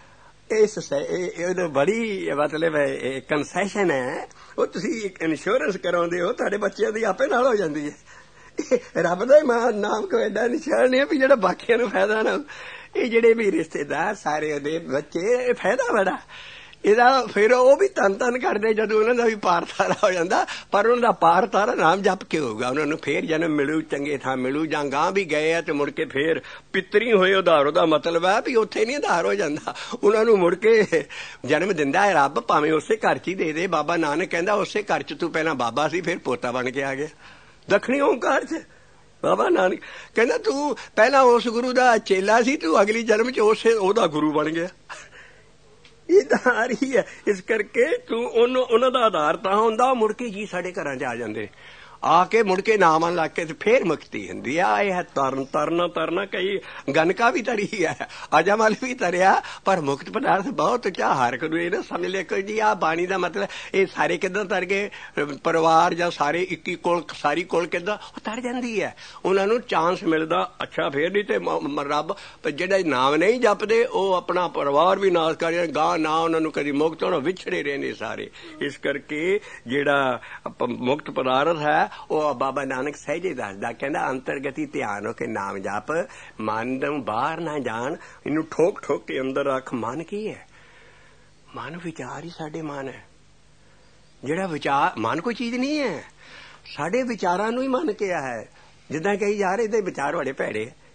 A: ਇਹ ਬੜੀ ਮਤਲਬ ਕੰਸੈਸ਼ਨ ਹੈ। ਉਹ ਤੁਸੀਂ ਇੰਸ਼ੋਰੈਂਸ ਕਰਾਉਂਦੇ ਹੋ, ਤੁਹਾਡੇ ਬੱਚਿਆਂ ਦੀ ਆਪੇ ਨਾਲ ਹੋ ਜਾਂਦੀ ਹੈ। ਰੱਬ ਦਾ ਨਾਮ ਕੋਈ ਐਡਾ ਨਿਸ਼ਾਨ ਨਹੀਂ ਵੀ ਜਿਹੜਾ ਬਾਕੀਆਂ ਨੂੰ ਫਾਇਦਾ ਨਾ। ਇਹ ਜਿਹੜੇ ਵੀ ਰਿਸ਼ਤੇਦਾਰ ਸਾਰੇ ਉਹਦੇ ਬੱਚੇ, ਇਹ ਫਾਇਦਾ ਬੜਾ ਇਹਦਾ। ਫਿਰ ਉਹ ਵੀ ਤਨ ਕਰਦੇ ਜਦੋਂ ਉਹਨਾਂ ਦਾ ਵੀ ਪਾਰ ਤਾਰਾ ਹੋ ਜਾਂਦਾ। ਪਰ ਉਹਨਾਂ ਦਾ ਪਾਰ ਤਾਰਾ ਨਾਮ ਜਪ ਕੇ ਹੋਊਗਾ। ਉਹਨਾਂ ਨੂੰ ਫੇਰ ਜਨਮ ਮਿਲੂ, ਚੰਗੇ ਥਾਂ ਮਿਲੂ, ਜਾਂ ਗਾਂ ਵੀ ਗਏ ਆ ਤੇ ਮੁੜ ਕੇ ਫੇਰ ਪਿੱਤਰੀ ਹੋਏ ਉਧਾਰ। ਉਹਦਾ ਮਤਲਬ ਹੈ ਵੀ ਉੱਥੇ ਨਹੀਂ ਉਧਾਰ ਹੋ ਜਾਂਦਾ, ਉਹਨਾਂ ਨੂੰ ਮੁੜ ਕੇ ਜਨਮ ਦਿੰਦਾ ਹੈ ਰੱਬ, ਭਾਵੇਂ ਉਸੇ ਘਰ 'ਚ ਹੀ ਦੇ ਦੇ। ਬਾਬਾ ਨਾਨਕ ਕਹਿੰਦਾ ਉਸੇ ਘਰ 'ਚ ਤੂੰ ਪਹਿਲਾਂ ਬਾਬਾ ਸੀ, ਫਿਰ ਪੋਤਾ ਬਣ ਕੇ ਆ ਗਿਆ ਦੱਖਣੀ ਓਂਕਾਰ 'ਚ। ਬਾਬਾ ਨਾਨਕ ਕਹਿੰਦਾ ਤੂੰ ਪਹਿਲਾਂ ਉਸ ਗੁਰੂ ਦਾ ਚੇਲਾ ਸੀ, ਤੂੰ ਅਗਲੀ ਜਨਮ 'ਚ ਉਹਦਾ ਗੁਰੂ ਬਣ ਗਿਆ। ਇਹ ਆ ਰਹੀ ਹੈ। ਇਸ ਕਰਕੇ ਤੂੰ ਉਹਨਾਂ ਦਾ ਆਧਾਰ ਤਾਂ ਹੁੰਦਾ, ਮੁੜ ਕੇ ਜੀ ਸਾਡੇ ਘਰਾਂ 'ਚ ਆ ਜਾਂਦੇ ਨੇ, ਆ ਕੇ ਮੁੜ ਕੇ ਨਾਮ ਲੱਗ ਕੇ ਤੇ ਫੇਰ ਮੁਕਤੀ ਹੁੰਦੀ ਆ। ਇਹ ਤਰਨਾ ਕਈ ਗਨਕਾ ਵੀ ਤਰੀ ਹੈ, ਅਜਮਲ ਵੀ ਤਰਿਆ, ਪਰ ਮੁਕਤ ਪਦਾਰਥ ਬਹੁਤ ਉੱਚਾ। ਹਰ ਇੱਕ ਨੂੰ ਇਹ ਨਾ ਸਮਝ ਲਿਆ ਕਿ ਜੀ ਆਹ ਬਾਣੀ ਦਾ ਮਤਲਬ ਇਹ ਸਾਰੇ ਕਿੱਦਾਂ ਤਰ ਗਏ, ਪਰਿਵਾਰ ਜਾਂ ਸਾਰੇ ਇੱਕੀ ਕੋਲ ਸਾਰੀ ਕੋਲ ਕਿੱਦਾਂ ਉਹ ਤਰ ਜਾਂਦੀ ਹੈ। ਉਹਨਾਂ ਨੂੰ ਚਾਂਸ ਮਿਲਦਾ। ਅੱਛਾ ਫੇਰ ਨਹੀਂ ਤੇ ਰੱਬ ਜਿਹੜੇ ਨਾਮ ਨਹੀਂ ਜਪਦੇ ਉਹ ਆਪਣਾ ਪਰਿਵਾਰ ਵੀ ਨਾਸ ਕਰ ਜਾਂਦੇ, ਗਾਂ ਨਾ ਉਹਨਾਂ ਨੂੰ ਕਦੀ ਮੁਕਤ ਹੋਣਾ, ਵਿਛੜੇ ਰਹਿੰਦੇ ਸਾਰੇ। ਇਸ ਕਰਕੇ ਜਿਹੜਾ ਮੁਕਤ ਪਦਾਰਥ ਹੈ ਉਹ ਬਾਬਾ ਨਾਨਕ ਸਹਿਜੇ ਦੱਸਦਾ। ਕਹਿੰਦਾ ਅੰਤਰਗਤੀ ਧਿਆਨ ਹੋ ਕੇ ਨਾਮ ਜਪ, ਮਨ ਨੂੰ ਬਾਹਰ ਨਾ ਜਾਣ, ਇਹਨੂੰ ਠੋਕ ਠੋਕ ਕੇ ਅੰਦਰ ਰੱਖ। ਮਨ ਕੀ ਹੈ? ਮਨ ਵਿਚਾਰ ਹੀ ਸਾਡੇ ਮਨ ਹੈ। ਜਿਹੜਾ ਵਿਚਾਰ, ਮਨ ਕੋਈ ਚੀਜ਼ ਨਹੀਂ ਹੈ, ਸਾਡੇ ਵਿਚਾਰਾਂ ਨੂੰ ਹੀ ਮਨ ਕਿਹਾ ਹੈ। ਜਿੱਦਾਂ ਕਹੀ ਯਾਰ ਇਹਦੇ ਵਿਚਾਰ ਬੜੇ ਭੈੜੇ,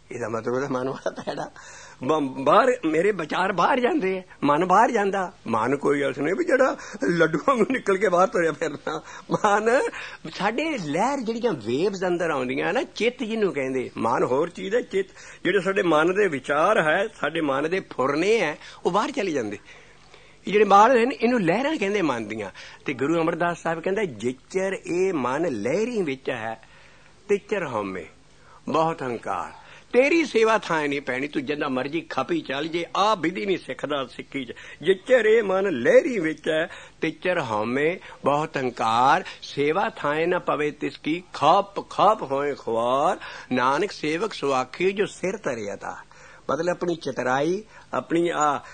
A: ਇਹਦਾ ਮਤਲਬ ਉਹਦਾ ਮਨ ਵਾਲਾ ਪੈੜਾ ਬਾਹਰ, ਮੇਰੇ ਵਿਚਾਰ ਬਾਹਰ ਜਾਂਦੇ ਆ, ਮਨ ਬਾਹਰ ਜਾਂਦਾ। ਮਨ ਕੋਈ ਅਰਥ ਨਹੀਂ ਵੀ ਜਿਹੜਾ ਲੱਡੂਆਂ ਨੂੰ ਨਿਕਲ ਕੇ ਬਾਹਰ ਤੁਰਿਆ ਫਿਰਨਾ। ਮਨ ਸਾਡੇ ਲਹਿਰ ਜਿਹੜੀਆਂ ਵੇਵਜ਼ ਅੰਦਰ ਆਉਂਦੀਆਂ ਨਾ, ਚਿੱਤ ਜਿਹਨੂੰ ਕਹਿੰਦੇ। ਮਨ ਹੋਰ ਚੀਜ਼ ਹੈ, ਚਿੱਤ ਜਿਹੜੇ ਸਾਡੇ ਮਨ ਦੇ ਵਿਚਾਰ ਹੈ, ਸਾਡੇ ਮਨ ਦੇ ਫੁਰਨੇ ਹੈ, ਉਹ ਬਾਹਰ ਚਲੇ ਜਾਂਦੇ। ਜਿਹੜੇ ਬਾਹਰ ਨੇ ਇਹਨੂੰ ਲਹਿਰਾਂ ਕਹਿੰਦੇ ਮਨ ਦੀਆਂ। ਤੇ ਗੁਰੂ ਅਮਰਦਾਸ ਸਾਹਿਬ ਕਹਿੰਦਾ ਜਿਚਰ ਇਹ ਮਨ ਲਹਿਰੀ ਵਿੱਚ ਹੈ ਤਿਚਰ ਹਉਮੈ ਬਹੁਤ ਹੰਕਾਰ। ਤੇਰੀ ਸੇਵਾ ਥਾਂ ਨਹੀਂ ਪੈਣੀ, ਤੂੰ ਜਿੰਨਾ ਮਰਜੀ ਖਪੀ ਚੱਲ ਜੇ, ਆ ਵਿਧੀ ਨਹੀਂ ਸਿੱਖਦਾ ਸਿੱਖੀ ਚ। ਜਿਚਰ ਇਹ ਮਨ ਲਹਿਰੀ ਵਿੱਚ ਹੈ ਤਿਚਰ ਹਉਮੈ ਬਹੁਤ ਹੰਕਾਰ। ਸੇਵਾ ਥਾਂ ਨਾ ਪਵੇ ਤਿਸ ਕੀ ਖਪ ਖਪ ਹੋਏ ਖੁਆਰ। ਨਾਨਕ ਸੇਵਕ ਸੁਆਖੀ ਜੋ ਸਿਰ ਧਰਿਆ ਤਾ। ਮਤਲਬ ਆਪਣੀ ਚਤਰਾਈ, ਆਪਣੀ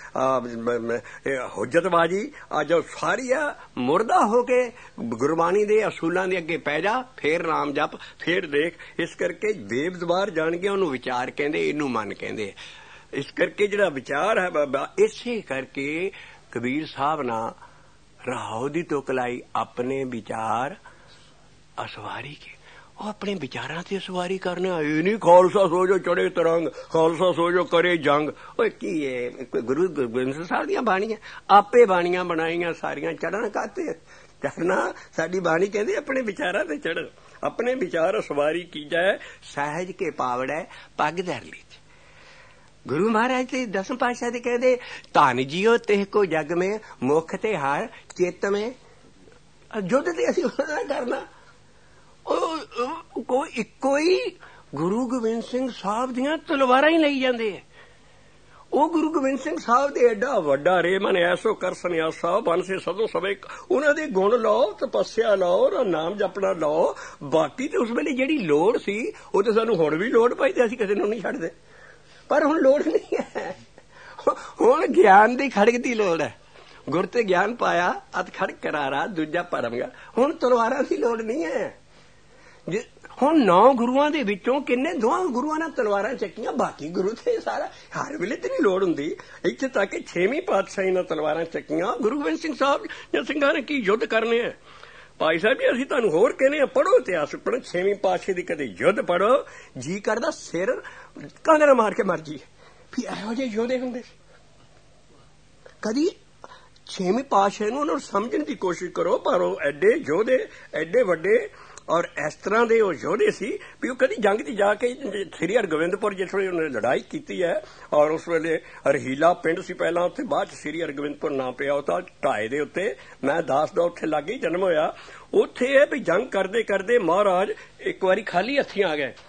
A: ਹੁਜਤਬਾਜੀ ਆ ਜੋ ਸਾਰੀ ਆ ਮੁਰਦਾ ਹੋ ਕੇ ਗੁਰਬਾਣੀ ਦੇ ਅਸੂਲਾਂ ਦੇ ਅੱਗੇ ਪੈ ਜਾ, ਫੇਰ ਨਾਮ ਜਪ, ਫੇਰ ਦੇਖ। ਇਸ ਕਰਕੇ ਵੇਵਜ਼ ਬਾਹਰ ਜਾਣਗੇ, ਉਹਨੂੰ ਵਿਚਾਰ ਕਹਿੰਦੇ, ਇਹਨੂੰ ਮਨ ਕਹਿੰਦੇ। ਇਸ ਕਰਕੇ ਜਿਹੜਾ ਵਿਚਾਰ ਹੈ ਬਾਬਾ, ਇਸੇ ਕਰਕੇ ਕਬੀਰ ਸਾਹਿਬ ਨਾਲ ਰਹਾਉ ਦੀ ਤੁਕ ਲਾਈ, ਆਪਣੇ ਵਿਚਾਰ ਅਸਵਾਰੀ ਕੇ। ਉਹ ਆਪਣੇ ਵਿਚਾਰਾਂ ਤੇ ਸਵਾਰੀ ਕਰਨਾ। ਇਹ ਨਹੀਂ ਖਾਲਸਾ ਸੋਜੋ ਚੜੇ ਤਰੰਗ, ਖਾਲਸਾ ਸੋਜੋ ਕਰੇ ਜੰਗ। ਉਹ ਕੀ ਹੈ? ਗੁਰੂ ਗੋਬਿੰਦ ਸਾਹਿਬ ਦੀਆਂ ਬਾਣੀਆਂ, ਆਪੇ ਬਾਣੀਆਂ ਬਣਾਈਆਂ ਸਾਰੀਆਂ। ਚੜ੍ਹਨ ਕਾਤੇ? ਚੜ੍ਹਨਾ ਸਾਡੀ ਬਾਣੀ ਕਹਿੰਦੀ ਆਪਣੇ ਵਿਚਾਰਾਂ ਤੇ ਚੜ੍ਹ। ਆਪਣੇ ਵਿਚਾਰ ਸਵਾਰੀ ਕੀਜੈ ਸਹਿਜ ਕੇ ਪਾਵੜੈ ਪੱਗ ਧਰ ਲੀ। ਗੁਰੂ ਮਹਾਰਾਜ ਤੇ ਦਸਮ ਪਾਤਸ਼ਾਹ ਦੇ ਕਹਿੰਦੇ ਧਨ ਜੀਓ ਤਿਹ ਕੋ ਜਗ ਮੇ ਮੁਖ ਤੇ ਹਾਰ ਚਿੱਤ ਮੇ। ਯੁੱਧ ਤੇ ਅਸੀਂ ਉਹਨਾਂ ਕਰਨਾ। ਕੋਈ ਇੱਕੋ ਹੀ ਗੁਰੂ ਗੋਬਿੰਦ ਸਿੰਘ ਸਾਹਿਬ ਦੀਆਂ ਤਲਵਾਰਾਂ ਹੀ ਲਈ ਜਾਂਦੇ ਆ। ਉਹ ਗੁਰੂ ਗੋਬਿੰਦ ਸਿੰਘ ਸਾਹਿਬ ਦੇ ਐਡਾ ਵੱਡਾ ਰੇ ਮਨ ਐਸੋ ਕਰ ਸੰਨਿਆਸਾ ਬੰਸੇ ਸਦੋਂ ਸਵੇ। ਉਹਨਾਂ ਦੇ ਗੁਣ ਲਾਓ, ਤਪੱਸਿਆ ਲਾਓ, ਨਾਮ ਜਪਣਾ ਲਾਓ। ਬਾਕੀ ਤੇ ਉਸ ਵੇਲੇ ਜਿਹੜੀ ਲੋੜ ਸੀ ਉਹ ਤੇ ਸਾਨੂੰ ਹੁਣ ਵੀ ਲੋੜ ਪਈ ਤੇ ਅਸੀਂ ਕਿਸੇ ਨੂੰ ਨਹੀਂ ਛੱਡਦੇ। ਪਰ ਹੁਣ ਲੋੜ ਨਹੀਂ ਹੈ। ਹੁਣ ਗਿਆਨ ਦੀ ਖੜਕ ਦੀ ਲੋੜ ਹੈ। ਗੁਰ ਤੇ ਗਿਆਨ ਪਾਇਆ ਅਤ ਖੜਕ ਕਰਾਰਾ ਦੂਜਾ ਪਰਮਗਾ। ਹੁਣ ਤਲਵਾਰਾਂ ਦੀ ਲੋੜ ਨਹੀਂ ਹੈ। ਹੁਣ 9 ਗੁਰੂਆਂ ਦੇ ਵਿੱਚੋਂ ਕਿੰਨੇ 2 ਗੁਰੂਆਂ ਨਾਲ ਤਲਵਾਰਾਂ ਚੱਕੀਆਂ, ਬਾਕੀ ਗੁਰੂ ਤੇ ਸਾਰਾ ਹਰ ਵੇਲੇ ਤੇ ਨਹੀਂ ਲੋੜ ਹੁੰਦੀ। ਇੱਥੇ ਤੱਕ ਕਿ 6ਵੀਂ ਪਾਤਸ਼ਾਹੀ ਨਾਲ ਤਲਵਾਰਾਂ ਚੱਕੀਆਂ। ਗੁਰੂ ਗੋਬਿੰਦ ਸਿੰਘ ਸਾਹਿਬ ਜਾਂ ਸਿੰਘਾਂ ਨੇ ਕੀ ਯੁੱਧ ਕਰਨੇ ਆ? ਭਾਈ ਸਾਹਿਬ ਜੀ ਅਸੀਂ ਤੁਹਾਨੂੰ ਹੋਰ ਕਹਿੰਦੇ ਆ, ਪੜ੍ਹੋ ਇਤਿਹਾਸ, ਪੜ੍ਹੋ 6ਵੀਂ ਪਾਤਸ਼ਾਹੀ ਦੀ ਕਦੇ ਯੁੱਧ ਪੜ੍ਹੋ, ਜੀ ਕਰਦਾ ਸਿਰ ਕਾਂਗਰਾ ਮਾਰ ਕੇ ਮਰ ਜੀ। ਵੀ ਇਹੋ ਜਿਹੇ ਯੋਧੇ ਹੁੰਦੇ ਸੀ। ਕਦੀ 6ਵੀਂ ਪਾਤਸ਼ਾਹੀ ਨੂੰ ਉਹਨਾਂ ਨੂੰ ਸਮਝਣ ਦੀ ਕੋਸ਼ਿਸ਼ ਕਰੋ। ਪਰ ਉਹ ਐਡੇ ਯੋਧੇ, ਐਡੇ ਵੱਡੇ ਔਰ ਇਸ ਤਰ੍ਹਾਂ ਦੇ ਉਹ ਯੋਧੇ ਸੀ ਵੀ ਉਹ ਕਦੀ ਜੰਗ 'ਚ ਜਾ ਕੇ ਸ੍ਰੀ ਹਰਗੋਬਿੰਦਪੁਰ ਜਿਸ ਵੇਲੇ ਉਹਨੇ ਲੜਾਈ ਕੀਤੀ ਹੈ, ਔਰ ਉਸ ਵੇਲੇ ਰਹੀਲਾ ਪਿੰਡ ਸੀ ਪਹਿਲਾਂ, ਉੱਥੇ ਬਾਅਦ 'ਚ ਸ੍ਰੀ ਹਰਗੋਬਿੰਦਪੁਰ ਨਾਂ ਪਿਆ। ਉਹ ਤਾਂ ਢਾਏ ਦੇ ਉੱਤੇ ਮੈਂ ਦਾਸ ਦਾ ਉੱਥੇ ਲਾਗੇ ਹੀ ਜਨਮ ਹੋਇਆ। ਉੱਥੇ ਇਹ ਵੀ ਜੰਗ ਕਰਦੇ ਕਰਦੇ ਮਹਾਰਾਜ ਇੱਕ ਵਾਰੀ ਖਾਲੀ ਹੱਥੀਂ ਆ ਗਏ।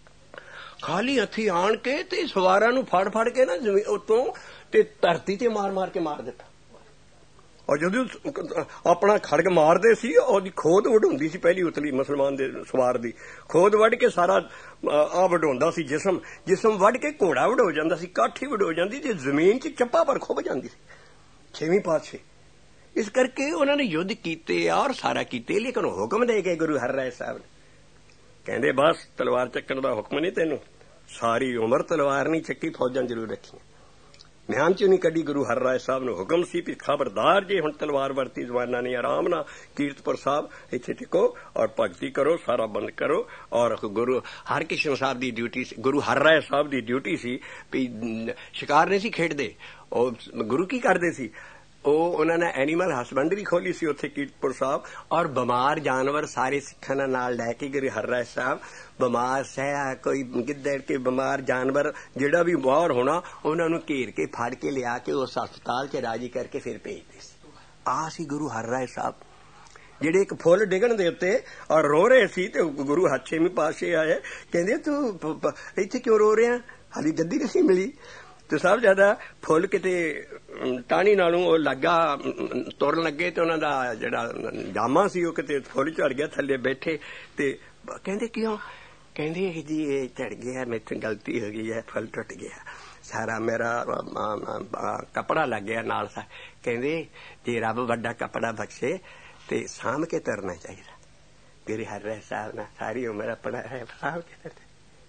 A: ਖਾਲੀ ਹੱਥੀਂ ਆਣ ਕੇ ਤੇ ਸਵਾਰਾਂ ਨੂੰ ਫੜ ਫੜ ਕੇ ਨਾ ਉੱਤੋਂ ਤੇ ਧਰਤੀ ਤੇ ਮਾਰ ਮਾਰ ਕੇ ਮਾਰ ਦਿੱਤਾ। ਔਰ ਜਦੋਂ ਆਪਣਾ ਖੜਗ ਮਾਰਦੇ ਸੀ, ਉਹਦੀ ਖੋਦ ਵਢਾਉਂਦੀ ਸੀ ਪਹਿਲੀ ਉਤਲੀ ਮੁਸਲਮਾਨ ਦੇ ਸਵਾਰ ਦੀ ਖੋਦ ਵੱਢ ਕੇ ਸਾਰਾ ਆ ਵਢਾਉਂਦਾ ਸੀ। ਜਿਸਮ ਵੱਢ ਕੇ ਘੋੜਾ ਵਢੋ ਜਾਂਦਾ ਸੀ, ਕਾਠੀ ਵਢੋ ਜਾਂਦੀ ਤੇ ਜ਼ਮੀਨ 'ਚ ਚੱਪਾ ਪਰ ਖੁੱਭ ਜਾਂਦੀ ਸੀ 6ਵੀਂ ਪਾਤਸ਼ਾਹੀ। ਇਸ ਕਰਕੇ ਉਹਨਾਂ ਨੇ ਯੁੱਧ ਕੀਤੇ ਔਰ ਸਾਰਾ ਕੀਤੇ, ਲੇਕਿਨ ਹੁਕਮ ਦੇ ਕੇ ਗੁਰੂ ਹਰਿਰਾਏ ਸਾਹਿਬ ਨੇ ਕਹਿੰਦੇ ਬਸ ਤਲਵਾਰ ਚੱਕਣ ਦਾ ਹੁਕਮ ਨਹੀਂ ਤੈਨੂੰ, ਸਾਰੀ ਉਮਰ ਤਲਵਾਰ ਨਹੀਂ ਚੱਕੀ, ਫੌਜਾਂ ਜ਼ਰੂਰ ਰੱਖੀਆਂ। ਮਿਆਨ 'ਚ ਨਹੀਂ ਕੱਢੀ। ਗੁਰੂ ਹਰਿਰਾਏ ਸਾਹਿਬ ਨੂੰ ਹੁਕਮ ਸੀ ਵੀ ਖਬਰਦਾਰ ਜੇ ਹੁਣ ਤਲਵਾਰ ਵਰਤੀ ਜ਼ਮਾਨਾ ਨਹੀਂ, ਆਰਾਮ ਨਾਲ ਕੀਰਤਪੁਰ ਸਾਹਿਬ ਇੱਥੇ ਟਿਕੋ ਔਰ ਭਗਤੀ ਕਰੋ, ਸਾਰਾ ਬੰਦ ਕਰੋ। ਔਰ ਗੁਰੂ ਹਰਕ੍ਰਿਸ਼ਨ ਸਾਹਿਬ ਦੀ ਡਿਊਟੀ ਸੀ, ਗੁਰੂ ਹਰਿਰਾਏ ਸਾਹਿਬ ਦੀ ਡਿਊਟੀ ਸੀ ਵੀ ਸ਼ਿਕਾਰ ਨਹੀਂ ਸੀ ਖੇਡਦੇ। ਉਹ ਗੁਰੂ ਕੀ ਕਰਦੇ ਸੀ, ਉਹ ਉਹਨਾਂ ਨੇ ਐਨੀਮਲ ਹਸਬੈਂਡਰੀ ਖੋਲੀ ਸੀ ਉੱਥੇ ਕੀਰਤਪੁਰ ਸਾਹਿਬ। ਔਰ ਬਿਮਾਰ ਜਾਨਵਰ ਸਾਰੇ ਸਿੱਖਾਂ ਨਾਲ ਲੈ ਕੇ ਗੁਰੂ ਹਰਿਰਾਏ ਸਾਹਿਬ ਬਿਮਾਰ ਸਹਿਆ, ਕੋਈ ਗਿੱਦੜ ਕੇ ਬਿਮਾਰ ਜਾਨਵਰ ਜਿਹੜਾ ਵੀ ਬਾਹਰ ਹੋਣਾ, ਉਹਨਾਂ ਨੂੰ ਘੇਰ ਕੇ ਫੜ ਕੇ ਲਿਆ ਕੇ ਉਸ ਹਸਪਤਾਲ 'ਚ ਰਾਜੀ ਕਰਕੇ ਫਿਰ ਭੇਜਦੇ ਸੀ। ਆਹ ਸੀ ਗੁਰੂ ਹਰਿਰਾਏ ਸਾਹਿਬ, ਜਿਹੜੇ ਇੱਕ ਫੁੱਲ ਡਿੱਗਣ ਦੇ ਉੱਤੇ ਔਰ ਰੋ ਰਹੇ ਸੀ। ਤੇ ਗੁਰੂ 6ਵੀਂ ਪਾਤਸ਼ਾਹੀ ਆਏ, ਕਹਿੰਦੇ ਤੂੰ ਇੱਥੇ ਕਿਉਂ ਰੋ ਰਿਹਾ, ਹਾਲੀ ਗੱਦੀ ਨਹੀਂ ਮਿਲੀ। ਤੇ ਸਭ ਜ਼ਿਆਦਾ ਫੁੱਲ ਕਿਤੇ ਟਾਹਣੀ ਨਾਲੋਂ ਉਹ ਲੱਗਾ ਤੁਰਨ ਲੱਗੇ ਤੇ ਉਹਨਾਂ ਦਾ ਜਿਹੜਾ ਜਾਮਾ ਸੀ ਉਹ ਕਿਤੇ ਫੁੱਲ ਝੜ ਗਿਆ, ਥੱਲੇ ਬੈਠੇ ਤੇ ਕਹਿੰਦੇ ਕਿਉਂ? ਕਹਿੰਦੇ ਜੀ ਇਹ ਝੜ ਗਿਆ, ਮੈਥੋਂ ਗਲਤੀ ਹੋ ਗਈ ਹੈ, ਫੁੱਲ ਟੁੱਟ ਗਿਆ, ਸਾਰਾ ਮੇਰਾ ਕੱਪੜਾ ਲੱਗ ਗਿਆ ਨਾਲ। ਕਹਿੰਦੇ ਜੇ ਰੱਬ ਵੱਡਾ ਕੱਪੜਾ ਬਖਸ਼ੇ ਤੇ ਸਾਂਭ ਕੇ ਤੁਰਨਾ ਚਾਹੀਦਾ। ਗੁਰੂ ਹਰਿਰਾਏ ਸਾਹਿਬ ਨੇ ਸਾਰੀ ਉਮਰ ਆਪਣਾ ਸਾਂਭ ਕੇ ਤੁਰਦੇ।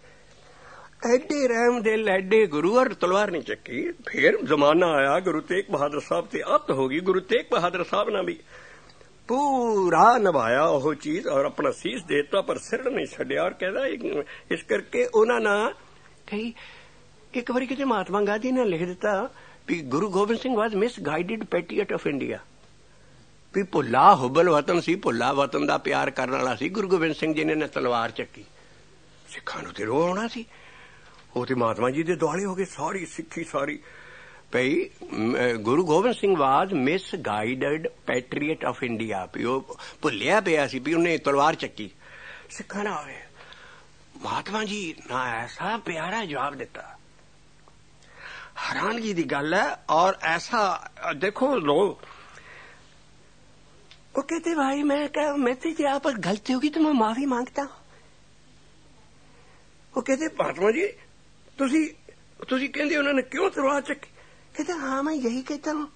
A: ਐਡੇ ਰਹਿਮ ਦਿਲ, ਐਡੇ ਗੁਰੂ, ਔਰ ਤਲਵਾਰ ਨਹੀਂ ਚੱਕੀ। ਫਿਰ ਜ਼ਮਾਨਾ ਆਇਆ ਗੁਰੂ ਤੇਗ ਬਹਾਦਰ ਸਾਹਿਬ ਤੇ ਅੱਤ ਹੋ ਗਈ। ਗੁਰੂ ਤੇਗ ਬਹਾਦਰ ਸਾਹਿਬ ਨੇ ਵੀ ਪੂਰਾ ਨਿਭਾਇਆ ਉਹ ਚੀਜ਼ ਔਰ ਆਪਣਾ ਸੀਸ ਦੇਤਾ, ਪਰ ਸਿਰ ਨਹੀਂ ਛੱਡਿਆ। ਔਰ ਕਹਿੰਦਾ ਇਸ ਕਰਕੇ ਉਹਨਾਂ ਨਾਲ ਕਈ ਇੱਕ ਵਾਰੀ ਕਿਤੇ ਮਹਾਤਮਾ ਗਾਂਧੀ ਨੇ ਲਿਖ ਦਿੱਤਾ ਵੀ ਗੁਰੂ Gobind Singh was misguided patriot of India, ਵੀ ਭੁੱਲਾ ਹੁਬਲ ਵਤਨ ਸੀ, ਭੁੱਲਾ ਵਤਨ ਦਾ ਪਿਆਰ ਕਰਨ ਵਾਲਾ ਸੀ ਗੁਰੂ ਗੋਬਿੰਦ ਸਿੰਘ ਜੀ ਨੇ ਤਲਵਾਰ ਚੱਕੀ। ਸਿੱਖਾਂ ਨੂੰ ਤੇ ਰੋਹ ਆਉਣਾ ਸੀ, ਉਹ ਤੇ ਮਹਾਤਮਾ ਜੀ ਦੇ ਦੁਆਲੇ ਹੋ ਗਏ, ਸਾਰੀ ਸਿੱਖੀ ਸਾਰੀ ਭਈ ਗੁਰੂ Gobind Singh was misguided patriot of India, ਵੀ ਉਹ ਭੁੱਲਿਆ ਪਿਆ ਸੀ ਵੀ ਉਹਨੇ ਤਲਵਾਰ ਚੱਕੀ। ਸਿੱਖਾਂ ਨਾ ਹੋਏ, ਮਹਾਤਮਾ ਜੀ ਨਾ ਐਸਾ ਪਿਆਰਾ ਜਵਾਬ ਦਿੱਤਾ, हैरानगी की गल है। और ऐसा देखो लोग वो कहते भाई मैं तो आप गलती होगी तो मैं माफी मांगता हूं। वो कहते महात्मा जी तुसी कहते उन्होंने क्यों तलवार चक्की? कहते हाँ मैं यही कहता हूं।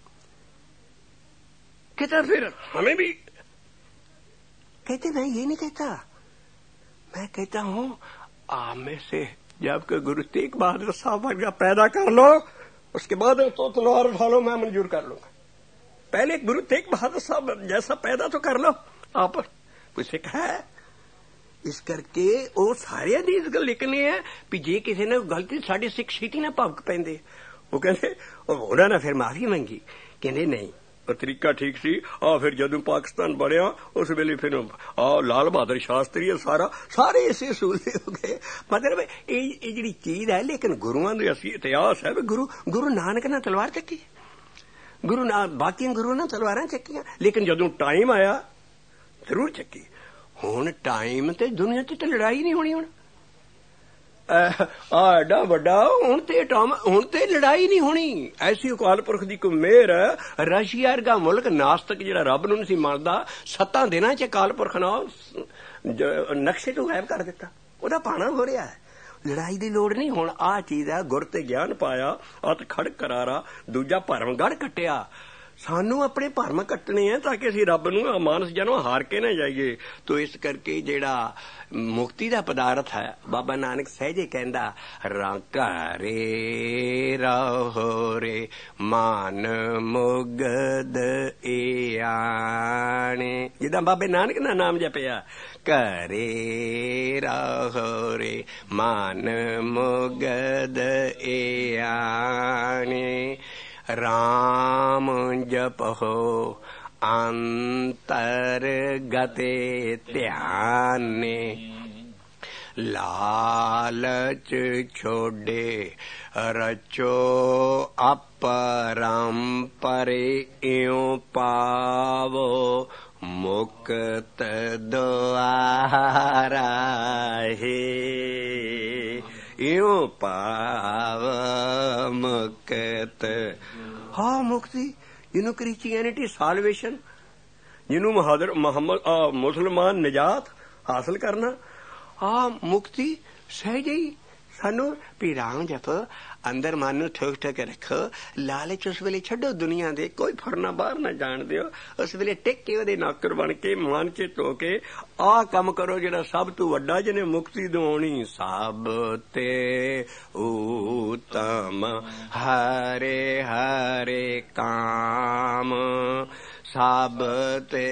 A: कहता फिर हमें भी? कहते मैं ये नहीं कहता, मैं कहता हूं आप में से जबकि गुरु तेग बहादुर साहब वर्गा पैदा कर लो, उसके बाद तो तलवार उठा लो, मैं मंजूर कर लूंगा। पहले गुरु तेग बहादुर साहब जैसा पैदा तो कर लो आप, कोई सिख है। इस करके वो सारे दी इस गल लिखनी है भी जे किसी ने गलती साढ़े सिख छीटी ना भवक पैंदे। वो कहते उन्होंने फिर माफी मंगी, कहते नहीं तरीका ठीक सी। फिर जदों पाकिस्तान बनया उस वेले फिर लाल बहादुर शास्त्री सारे इसे सूले हो गए। मतलब ये जी चीज है, लेकिन गुरुआं दे असली इतिहास है। गुरु नानक ने तलवार चक्की, बाकी गुरु ने तलवारां चक्कियां, लेकिन जदों टाइम आया जरूर चक्की। हुण टाइम ते दुनिया ते लड़ाई नहीं होनी। हुण एडा वड्डा हुण ते लड़ाई नहीं होनी। ऐसी अकाल पुरख दी कोई मेहर है। रशिया वर्गा मुल्क नास्तिक जिहड़ा रब नूं नहीं मनदा, 7 दिनां च अकाल पुरख ने नक्शे तो गायब कर दिता। ओहदा पाना हो रहा है, लड़ाई की लोड़ नहीं। हुण आ चीज है, गुर ते ज्ञान पाया, अत खड़ करारा, दूजा भरम गढ़ कट्टिया। सानू अपने भरम कट्टने हैं ताकि असीं रब नूं मानस जन्म हार के ना जाइए। तो इस करके जिहड़ा मुक्ति दा पदार्थ है, बाबा नानक सहजे कहंदा घरे रहो रे मान मुगद ए आणे। जिद्दां बाबे नानक दा नाम जपिया, घरे रहो रे मान मुगद ए आणे। राम जपहो अंतर गते ध्याने, लालच छोड़े रचो अपरंपरे इयों पावो मुक्त द्वारा है। इयों पाव मुक्त, हाँ मुक्ति जिन्हों क्रिश्चियनिटी साल्वेशन, जिन्हों मोहम्मद मुसलमान निजात हासिल करना, मुक्ति सहज ही सानू भी राम जप अंदर मन नूं ठोक ठोक रखो। लालच उस वेले छड्डो, दुनिया दे कोई फरना बाहर ना जान दिओ। उस वेले टिक के ओहदे नौकर बन के मन च धो के आ काम करो जिहड़ा सब तो वड्डा जिहने मुक्ति दिवाउणी। सब ते उत्तम हरे हरे काम, सब ते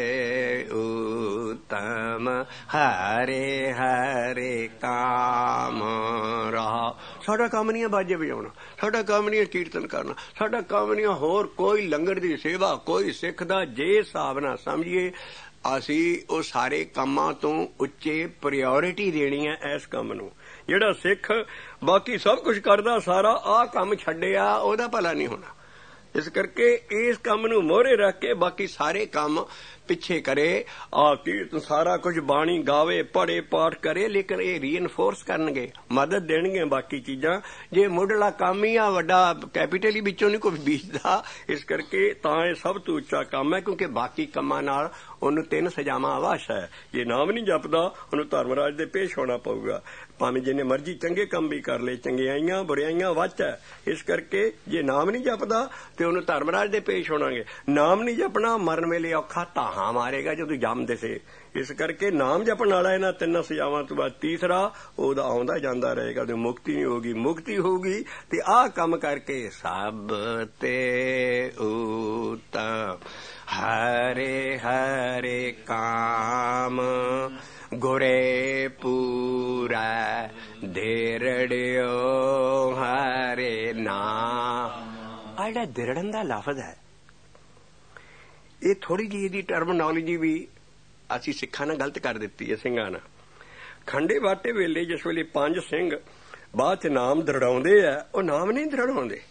A: उत्तम हरे हरे काम रहा। साडा काम नहीं है बाजे बजाउणा, साडा काम नहीं है कीर्तन करना, साडा काम नहीं है होर कोई लंगर दी सेवा, कोई सिख दा जे हिसाब ना समझिए असी वो सारे कामां तो उच्चे प्रायोरिटी देनी है इस काम नूं। जिहड़ा सिख बाकी सब कुछ करदा सारा आ काम छड्डिया ओहदा भला नहीं होना। इस करके इस काम नूं मोहरे रख के बाकी सारे काम पिछे करे। कीर्तन सारा कुछ बाणी गावे पढ़े पाठ करे, लेकिन ये रीइनफोर्स करनगे, मदद देणगे बाकी चीजां। जे मुढ़ला काम ही आ वड्डा कैपिटल ही विचों नहीं कोई बीजदा। इस करके तां ये सब तो उच्चा काम है, क्योंकि बाकी कामां नाल ਉਹਨੂੰ 3 सजावां अवश है। जे नाम नहीं जपदा ਉਹਨੂੰ धर्मराज दे पेश होना पऊगा। भावें जिन्ने मर्जी चंगे काम भी कर ले, चंगियाइयां बुराइयां वच है। इस करके जे नाम नहीं जपदा ते ਉਹਨੂੰ धर्मराज दे पेश होणांगे। नाम नहीं जपना मरन वेले औखा धाहां मारेगा जदों जमदे से। इस करके नाम जपण वाला इन्हां 3 सजावां तो बाद तीसरा ਉਹਦਾ ਆਉਂਦਾ ਜਾਂਦਾ ਰਹੇਗਾ ਤੇ ਮੁਕਤੀ ਨਹੀਂ ਹੋਗੀ। ਮੁਕਤੀ ਹੋਊਗੀ ਤੇ ਆਹ ਕੰਮ ਕਰਕੇ ਸਭ ਤੇ उत्तम हरे हरे काम, ਗੁਰੇ ਪੂਰਾ ਦੇਰੜਿਓ ਹਰੇ ਨਾ। ਆ ਜਿਹੜਾ ਦਿਰੜਨ ਦਾ ਲਫ਼ਜ਼ ਹੈ, ਇਹ ਥੋੜੀ ਜਿਹੀ ਇਹਦੀ ਟਰਮਨੋਲੋਜੀ ਵੀ ਅਸੀਂ ਸਿੱਖਾਂ ਨਾਲ ਗਲਤ ਕਰ ਦਿੱਤੀ ਹੈ, ਸਿੰਘਾਂ ਨਾਲ। ਖੰਡੇ ਬਾਟੇ ਵੇਲੇ ਜਿਸ ਵੇਲੇ 5 ਸਿੰਘ ਬਾਅਦ ਚ ਨਾਮ ਦਰੜਾਉਂਦੇ ਆ, ਉਹ ਨਾਮ ਨਹੀਂ ਦਰੜਾਉਂਦੇ।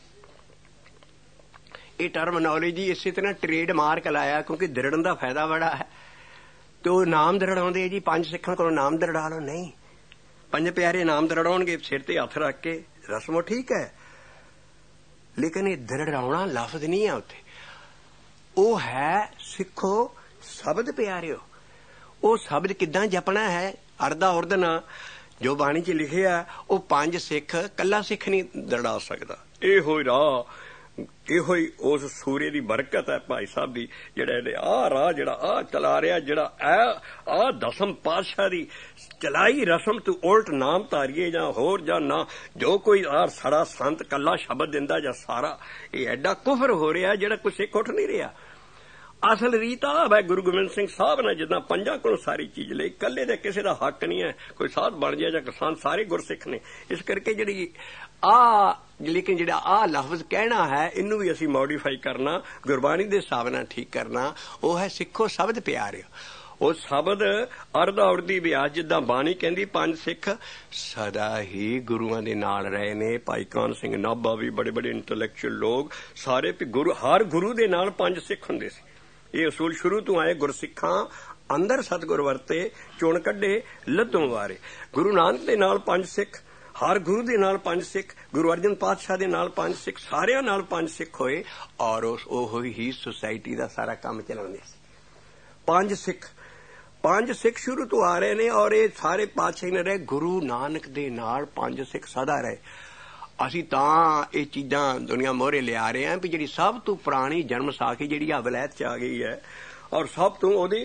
A: ਇਹ ਟਰਮਨੋਲੋਜੀ ਇਸੇ ਤਰ੍ਹਾਂ ਟ੍ਰੇਡ ਮਾਰਕ ਲਾਇਆ, ਕਿਉਂਕਿ ਦਰੜਨ ਦਾ ਫਾਇਦਾ ਬੜਾ ਹੈ, ਤੇ ਉਹ ਨਾਮ ਦਰੜਾਉਂਦੇ ਜੀ 5 ਸਿੱਖਾਂ ਕੋਲੋਂ ਨਾਮ ਦਰੜਾ ਲਓ। ਨਹੀਂ, 5 ਪਿਆਰੇ ਨਾਮ ਦਰੜਾਉਣਗੇ ਸਿਰ ਤੇ ਹੱਥ ਰੱਖ ਕੇ, ਰਸਮੋ ਠੀਕ ਹੈ, ਲੇਕਿਨ ਇਹ ਦਰੜਾਉਣਾ ਲਫ਼ਜ਼ ਨਹੀਂ ਹੈ ਉੱਥੇ। ਉਹ ਹੈ ਸਿੱਖੋ ਸ਼ਬਦ ਪਿਆਰਿਓ। ਉਹ ਸ਼ਬਦ ਕਿੱਦਾਂ ਜਪਣਾ ਹੈ, ਅਰਦਾ ਉਰਦਨਾ ਜੋ ਬਾਣੀ 'ਚ ਲਿਖਿਆ, ਉਹ 5 ਸਿੱਖ ਕੱਲਾ ਸਿੱਖ ਨਹੀਂ ਦਰੜਾ ਸਕਦਾ। ਇਹੋ ਹੀ ਰਾਹ, ਇਹੋ ਹੀ ਉਸ ਸੂਰੇ ਦੀ ਬਰਕਤ ਹੈ ਭਾਈ ਸਾਹਿਬ ਦੀ, ਜਿਹੜਾ ਇਹਦੇ ਆਹ ਰਾਹ ਜਿਹੜਾ ਆਹ ਚਲਾ ਰਿਹਾ, ਜਿਹੜਾ ਆਹ 10ਮ ਪਾਤਸ਼ਾਹ ਦੀ ਚਲਾਈ ਰਸਮ ਤੋਂ ਉਲਟ ਨਾਮ ਧਾਰੀਏ ਜਾਂ ਹੋਰ ਜਾਂ ਨਾ, ਜੋ ਕੋਈ ਸਾੜਾ ਸੰਤ ਕੱਲਾ ਸ਼ਬਦ ਦਿੰਦਾ ਜਾਂ ਸਾਰਾ, ਇਹ ਐਡਾ ਕੁਫਰ ਹੋ ਰਿਹਾ ਜਿਹੜਾ ਕੋਈ ਸਿੱਖ ਉੱਠ ਨਹੀਂ ਰਿਹਾ। ਅਸਲ ਰੀਤ ਆ ਹੈ ਗੁਰੂ ਗੋਬਿੰਦ ਸਿੰਘ ਸਾਹਿਬ ਨੇ ਜਿੱਦਾਂ 5 ਕੋਲੋਂ ਸਾਰੀ ਚੀਜ਼ ਲਈ, ਇਕੱਲੇ ਦੇ ਕਿਸੇ ਦਾ ਹੱਕ ਨਹੀਂ ਹੈ, ਕੋਈ ਸਾਧ ਬਣ ਜਾਏ ਜਾਂ ਕਿਸਾਨ, ਸਾਰੇ ਗੁਰਸਿੱਖ ਨੇ। ਇਸ ਕਰਕੇ ਜਿਹੜੀ ਲੇਕਿਨ ਜਿਹੜਾ ਆਹ ਲਫ਼ਜ਼ ਕਹਿਣਾ ਹੈ, ਇਹਨੂੰ ਵੀ ਅਸੀਂ ਮੋਡੀਫਾਈ ਕਰਨਾ, ਗੁਰਬਾਣੀ ਦੇ ਹਿਸਾਬ ਨਾਲ ਠੀਕ ਕਰਨਾ। ਉਹ ਹੈ ਸਿੱਖੋ ਸ਼ਬਦ ਪਿਆਰਿਓ। ਉਹ ਸ਼ਬਦ ਅਰਦਾ ਉਰਦੀ ਵਿਆਜ, ਜਿੱਦਾਂ ਬਾਣੀ ਕਹਿੰਦੀ 5 ਸਿੱਖ ਸਦਾ ਹੀ ਗੁਰੂਆਂ ਦੇ ਨਾਲ ਰਹੇ ਨੇ। ਭਾਈ ਕਾਨ ਸਿੰਘ ਨਾਭਾ ਵੀ ਬੜੇ ਬੜੇ ਇੰਟੈਲੈਕਚੁਅਲ ਲੋਕ, ਸਾਰੇ ਹਰ ਗੁਰੂ ਦੇ ਨਾਲ 5 ਸਿੱਖ ਹੁੰਦੇ ਸੀ। ਇਹ ਅਸੂਲ ਸ਼ੁਰੂ ਤੋਂ ਆਏ। ਗੁਰਸਿੱਖਾਂ ਅੰਦਰ ਸਤਿਗੁਰ ਵਰਤੇ, ਚੁਣ ਕੱਢੇ ਲੱਦੋਂ ਵਾਰੇ। ਗੁਰੂ ਨਾਨਕ ਦੇ ਨਾਲ 5 ਸਿੱਖ, ਹਰ ਗੁਰੂ ਦੇ ਨਾਲ 5 ਸਿੱਖ, ਗੁਰੂ ਅਰਜਨ ਪਾਤਸ਼ਾਹ ਦੇ ਨਾਲ 5 ਸਿੱਖ, ਸਾਰਿਆਂ ਨਾਲ 5 ਸਿੱਖ ਹੋਏ, ਔਰ ਉਹ ਹੀ ਸੁਸਾਇਟੀ ਦਾ ਸਾਰਾ ਕੰਮ ਚਲਾਉਂਦੇ ਸੀ। 5 ਸਿੱਖ ਸ਼ੁਰੂ ਤੋਂ ਆ ਰਹੇ ਨੇ, ਔਰ ਇਹ ਸਾਰੇ ਪਾਤਸ਼ਾਹ ਨੇ ਰਹੇ। ਗੁਰੂ ਨਾਨਕ ਦੇ ਨਾਲ 5 ਸਿੱਖ ਸਦਾ ਰਹੇ। ਅਸੀਂ ਤਾਂ ਇਹ ਚੀਜ਼ਾਂ ਦੁਨੀਆ ਮੋਹਰੇ ਲਿਆ ਰਹੇ ਹਾਂ ਵੀ ਜਿਹੜੀ ਸਭ ਤੋਂ ਪੁਰਾਣੀ ਜਨਮ ਸਾਖੀ ਜਿਹੜੀ ਆ ਵਲੈਤ ਚ ਆ ਗਈ ਹੈ, ਔਰ ਸਭ ਤੋਂ ਉਹਦੀ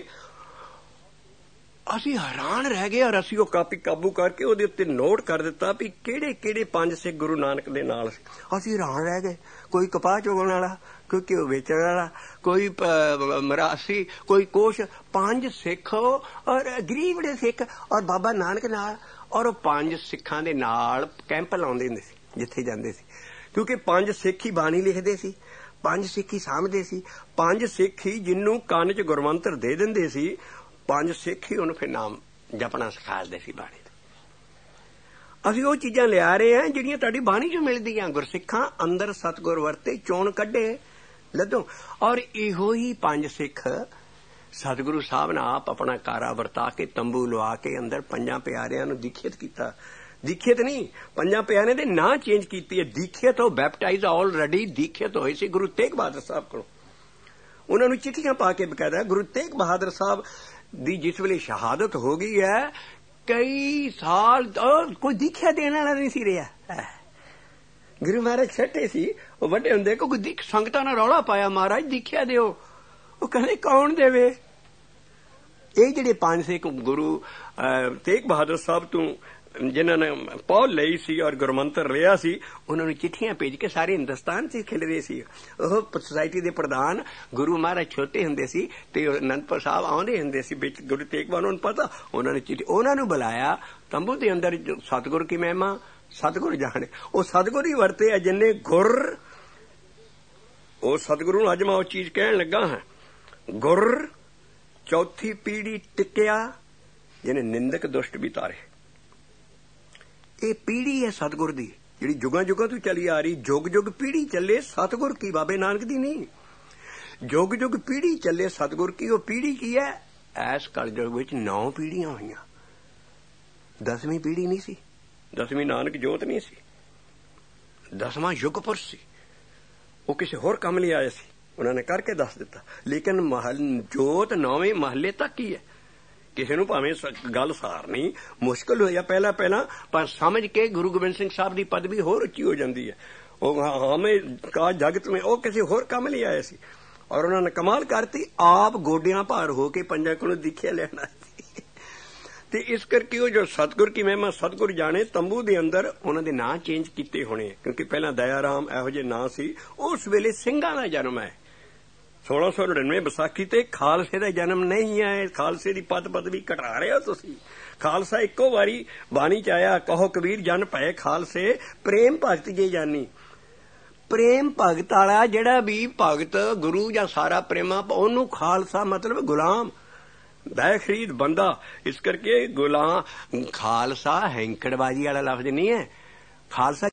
A: ਅਸੀਂ ਹੈਰਾਨ ਰਹਿ ਗਏ, ਔਰ ਅਸੀਂ ਉਹ ਕਾਪੀ ਕਾਬੂ ਕਰਕੇ ਉਹਦੇ ਉੱਤੇ ਨੋਟ ਕਰ ਦਿੱਤਾ ਵੀ ਕਿਹੜੇ ਕਿਹੜੇ 5 ਸਿੱਖ ਗੁਰੂ ਨਾਨਕ ਦੇ ਨਾਲ। ਅਸੀਂ ਹੈਰਾਨ ਰਹਿ ਗਏ, ਕੋਈ ਕਪਾਹ ਚੁਗਣ ਵਾਲਾ, ਕੋਈ ਘਿਓ ਵੇਚਣ ਵਾਲਾ, ਕੋਈ ਮਰਾਸੀ, ਕੋਈ ਕੁਛ। 5 ਸਿੱਖ ਔਰ ਗਰੀਬੜੇ ਸਿੱਖ, ਔਰ ਬਾਬਾ ਨਾਨਕ ਨਾਲ, ਔਰ ਉਹ 5 ਸਿੱਖਾਂ ਦੇ ਨਾਲ ਕੈਂਪ ਲਾਉਂਦੇ ਹੁੰਦੇ ਸੀ ਜਿੱਥੇ ਜਾਂਦੇ ਸੀ, ਕਿਉਂਕਿ 5 ਸਿੱਖ ਹੀ ਬਾਣੀ ਲਿਖਦੇ ਸੀ, 5 ਸਿੱਖ ਹੀ ਸਾਂਭਦੇ ਸੀ, 5 ਸਿੱਖ ਹੀ ਜਿਹਨੂੰ ਕੰਨ 'ਚ ਗੁਰਮੰਤਰ ਦੇ ਦਿੰਦੇ ਸੀ, 5 ਸਿੱਖ ਹੀ ਉਹਨੂੰ ਫਿਰ ਨਾਮ ਜਪਣਾ ਸਿਖਾਉਂਦੇ ਸੀ ਬਾਣੀ ਦਾ। ਅਸੀਂ ਉਹ ਚੀਜ਼ਾਂ ਲਿਆ ਰਹੇ ਹਾਂ ਜਿਹੜੀਆਂ ਤੁਹਾਡੀ ਬਾਣੀ 'ਚੋਂ ਮਿਲਦੀਆਂ। ਗੁਰਸਿੱਖਾਂ ਅੰਦਰ ਸਤਿਗੁਰ ਵਰਤੇ, ਚੋਣ ਕੱਢੇ ਲੱਦੋਂ, ਔਰ ਇਹੋ ਹੀ 5 ਸਿੱਖ ਸਤਿਗੁਰੂ ਸਾਹਿਬ ਨੇ ਆਪ ਆਪਣਾ ਕਾਰਾ ਵਰਤਾ ਕੇ, ਤੰਬੂ ਲਵਾ ਕੇ ਅੰਦਰ 5 ਪਿਆਰਿਆਂ ਨੂੰ ਦੀਖਿਤ ਕੀਤਾ। ਦੀਖਿਤ ਨਹੀਂ, 5 ਪਿਆਰਿਆਂ ਦੇ ਨਾਂ ਚੇਂਜ ਕੀਤੀ ਹੈ। ਦੀਖਿਤ ਉਹ ਬੈਪਟਾਈਜ਼ ਆਲਰੇਡੀ ਦੀਖਿਤ ਹੋਏ ਸੀ ਗੁਰੂ ਤੇਗ ਬਹਾਦਰ ਸਾਹਿਬ ਕੋਲ। ਉਹਨਾਂ ਨੂੰ ਚਿੱਠੀਆਂ ਪਾ ਕੇ ਬਕਾਇਦਾ ਗੁਰੂ ਤੇਗ ਬਹਾਦਰ ਸਾਹਿਬ ਦੀ ਜਿਸ ਵੇਲੇ ਸ਼ਹਾਦਤ ਹੋ ਗਈ ਹੈ, ਕਈ ਸਾਲ ਕੋਈ ਦੀਖਿਆ ਦੇਣ ਵਾਲਾ ਨਹੀਂ ਸੀ ਰਿਹਾ। ਗੁਰੂ ਮਹਾਰਾਜ ਛੱਟੇ ਸੀ, ਉਹ ਵੱਡੇ ਹੁੰਦੇ ਕੋਈ ਸੰਗਤਾਂ ਨੇ ਰੌਲਾ ਪਾਇਆ, ਮਹਾਰਾਜ ਦੀਖਿਆ ਦਿਓ। ਉਹ ਕਹਿੰਦੇ ਕੌਣ ਦੇਵੇ? ਇਹ ਜਿਹੜੇ 5 ਸਿੱਖ ਗੁਰੂ ਤੇਗ ਬਹਾਦਰ ਸਾਹਿਬ ਤੋਂ ਜਿਨ੍ਹਾਂ ਨੇ ਪੌਲ ਲਈ ਸੀ ਔਰ ਗੁਰਮੰਤਰ ਲਿਆ ਸੀ, ਉਹਨਾਂ ਨੂੰ ਚਿੱਠੀਆਂ ਭੇਜ ਕੇ ਸਾਰੇ ਹਿੰਦੁਸਤਾਨ 'ਚ ਖਿਲ ਰਹੇ ਸੀ। ਉਹ ਸੁਸਾਇਟੀ ਦੇ ਪ੍ਰਧਾਨ ਗੁਰੂ ਮਹਾਰਾਜ ਛੋਟੇ ਹੁੰਦੇ ਸੀ ਤੇ ਅਨੰਦਪੁਰ ਸਾਹਿਬ ਆਉਂਦੇ ਹੁੰਦੇ ਸੀ ਵਿੱਚ। ਗੁਰੂ ਤੇਗ ਬਹਾਦਰ ਨੂੰ ਪਤਾ, ਉਹਨਾਂ ਨੇ ਚਿੱਠੀ, ਉਹਨਾਂ ਨੂੰ ਬੁਲਾਇਆ ਤੰਬੂ ਦੇ ਅੰਦਰ। ਸਤਿਗੁਰ ਕੀ ਮਹਿਮਾ ਸਤਿਗੁਰ ਜਾਣੇ। ਉਹ ਸਤਿਗੁਰ ਹੀ ਵਰਤੇ ਆ ਜਿੰਨੇ ਗੁਰ। ਉਹ ਸਤਿਗੁਰੂ ਨੂੰ ਅੱਜ ਮੈਂ ਉਹ ਚੀਜ਼ ਕਹਿਣ ਲੱਗਾ ਹਾਂ, ਗੁਰ ਚੌਥੀ ਪੀੜੀ ਟਿਕਿਆ ਜਿਹਨੇ ਨਿੰਦਕ ਦੁਸ਼ਟ ਵੀ ਤਾਰੇ। ਇਹ ਪੀੜੀ ਹੈ ਸਤਿਗੁਰ ਦੀ, ਜਿਹੜੀ ਜੁਗਾਂ ਜੁਗਾਂ ਤੋਂ ਚਲੀ ਆ ਰਹੀ। ਜੁਗ ਜੁਗ ਪੀੜੀ ਚੱਲੇ ਸਤਿਗੁਰ ਕੀ, ਬਾਬੇ ਨਾਨਕ ਦੀ ਨਹੀਂ। ਜੁਗ ਜੁਗ ਪੀੜੀ ਚੱਲੇ ਸਤਿਗੁਰ ਕੀ। ਉਹ ਪੀੜੀ ਕੀ ਹੈ? ਐਸ ਕਲਯੁਗ ਵਿੱਚ 9 ਪੀੜੀਆਂ ਹੋਈਆਂ, 10ਵੀਂ ਪੀੜੀ ਨਹੀਂ ਸੀ, 10ਵੀਂ ਨਾਨਕ ਜੋਤ ਨਹੀਂ ਸੀ, 10ਵਾਂ ਯੁਗ ਪੁਰਸ਼ ਸੀ। ਉਹ ਕਿਸੇ ਹੋਰ ਕੰਮ ਲਈ ਆਏ ਸੀ, ਉਹਨਾਂ ਨੇ ਕਰਕੇ ਦੱਸ ਦਿੱਤਾ। ਲੇਕਿਨ ਜੋਤ 9ਵੇਂ ਮਹੱਲੇ ਤੱਕ ਹੀ ਹੈ। ਕਿਸੇ ਨੂੰ ਭਾਵੇਂ ਗੱਲ ਸਾਰਨੀ ਮੁਸ਼ਕਿਲ ਹੋਇਆ ਪਹਿਲਾਂ, ਪਰ ਸਮਝ ਕੇ ਗੁਰੂ ਗੋਬਿੰਦ ਸਿੰਘ ਸਾਹਿਬ ਦੀ ਪਦਵੀ ਹੋਰ ਉੱਚੀ ਹੋ ਜਾਂਦੀ ਹੈ। ਉਹ ਹਮੇ ਕਾ ਜਗਤ ਮੇਂ, ਉਹ ਕਿਸੇ ਹੋਰ ਕੰਮ ਲਈ ਆਏ ਸੀ, ਔਰ ਉਹਨਾਂ ਨੇ ਕਮਾਲ ਕਰਤੀ। ਆਪ ਗੋਡਿਆਂ ਭਾਰ ਹੋ ਕੇ 5 ਕੋਲੋਂ ਦੀਖਿਆ ਲੈਣਾ ਸੀ। ਤੇ ਇਸ ਕਰਕੇ ਉਹ ਜੋ ਸਤਿਗੁਰ ਕੀ ਮਹਿਮਾ ਸਤਿਗੁਰ ਜਾਣੇ, ਤੰਬੂ ਦੇ ਅੰਦਰ ਉਹਨਾਂ ਦੇ ਨਾਂ ਚੇਂਜ ਕੀਤੇ ਹੋਣੇ, ਕਿਉਂਕਿ ਪਹਿਲਾਂ ਦਇਆ ਰਾਮ ਇਹੋ ਜਿਹੇ ਨਾਂ ਸੀ। ਉਸ ਵੇਲੇ ਸਿੰਘਾਂ ਦਾ ਜਨਮ ਹੈ, 1699 ਵਿਸਾਖੀ ਤੇ ਖਾਲਸੇ ਦਾ ਜਨਮ ਨਹੀਂ ਹੈ। ਖਾਲਸੇ ਦੀ ਪਦ ਪਦਵੀ ਘਟਾ ਰਹੇ ਹੋ ਤੁਸੀਂ। ਖਾਲਸਾ ਇੱਕੋ ਵਾਰੀ ਬਾਣੀ ਚ ਆਇਆ, ਕਹੋ ਕਬੀਰ ਜਨ ਭਏ ਖਾਲਸੇ ਪ੍ਰੇਮ ਭਗਤ ਜੇ ਜਾਨੀ। ਪ੍ਰੇਮ ਭਗਤ ਵਾਲਾ ਜਿਹੜਾ ਵੀ ਭਗਤ ਗੁਰੂ ਜਾਂ ਸਾਰਾ ਪ੍ਰੇਮਾ, ਉਹਨੂੰ ਖਾਲਸਾ ਮਤਲਬ ਗੁਲਾਮ, ਬੈ ਖਰੀਦ ਬੰਦਾ। ਇਸ ਕਰਕੇ ਗੁਲਾਮ ਖਾਲਸਾ ਹੈਂਕੜਬਾਜੀ ਵਾਲਾ ਲਫ਼ਜ਼ ਨਹੀਂ ਹੈ। ਖਾਲਸਾ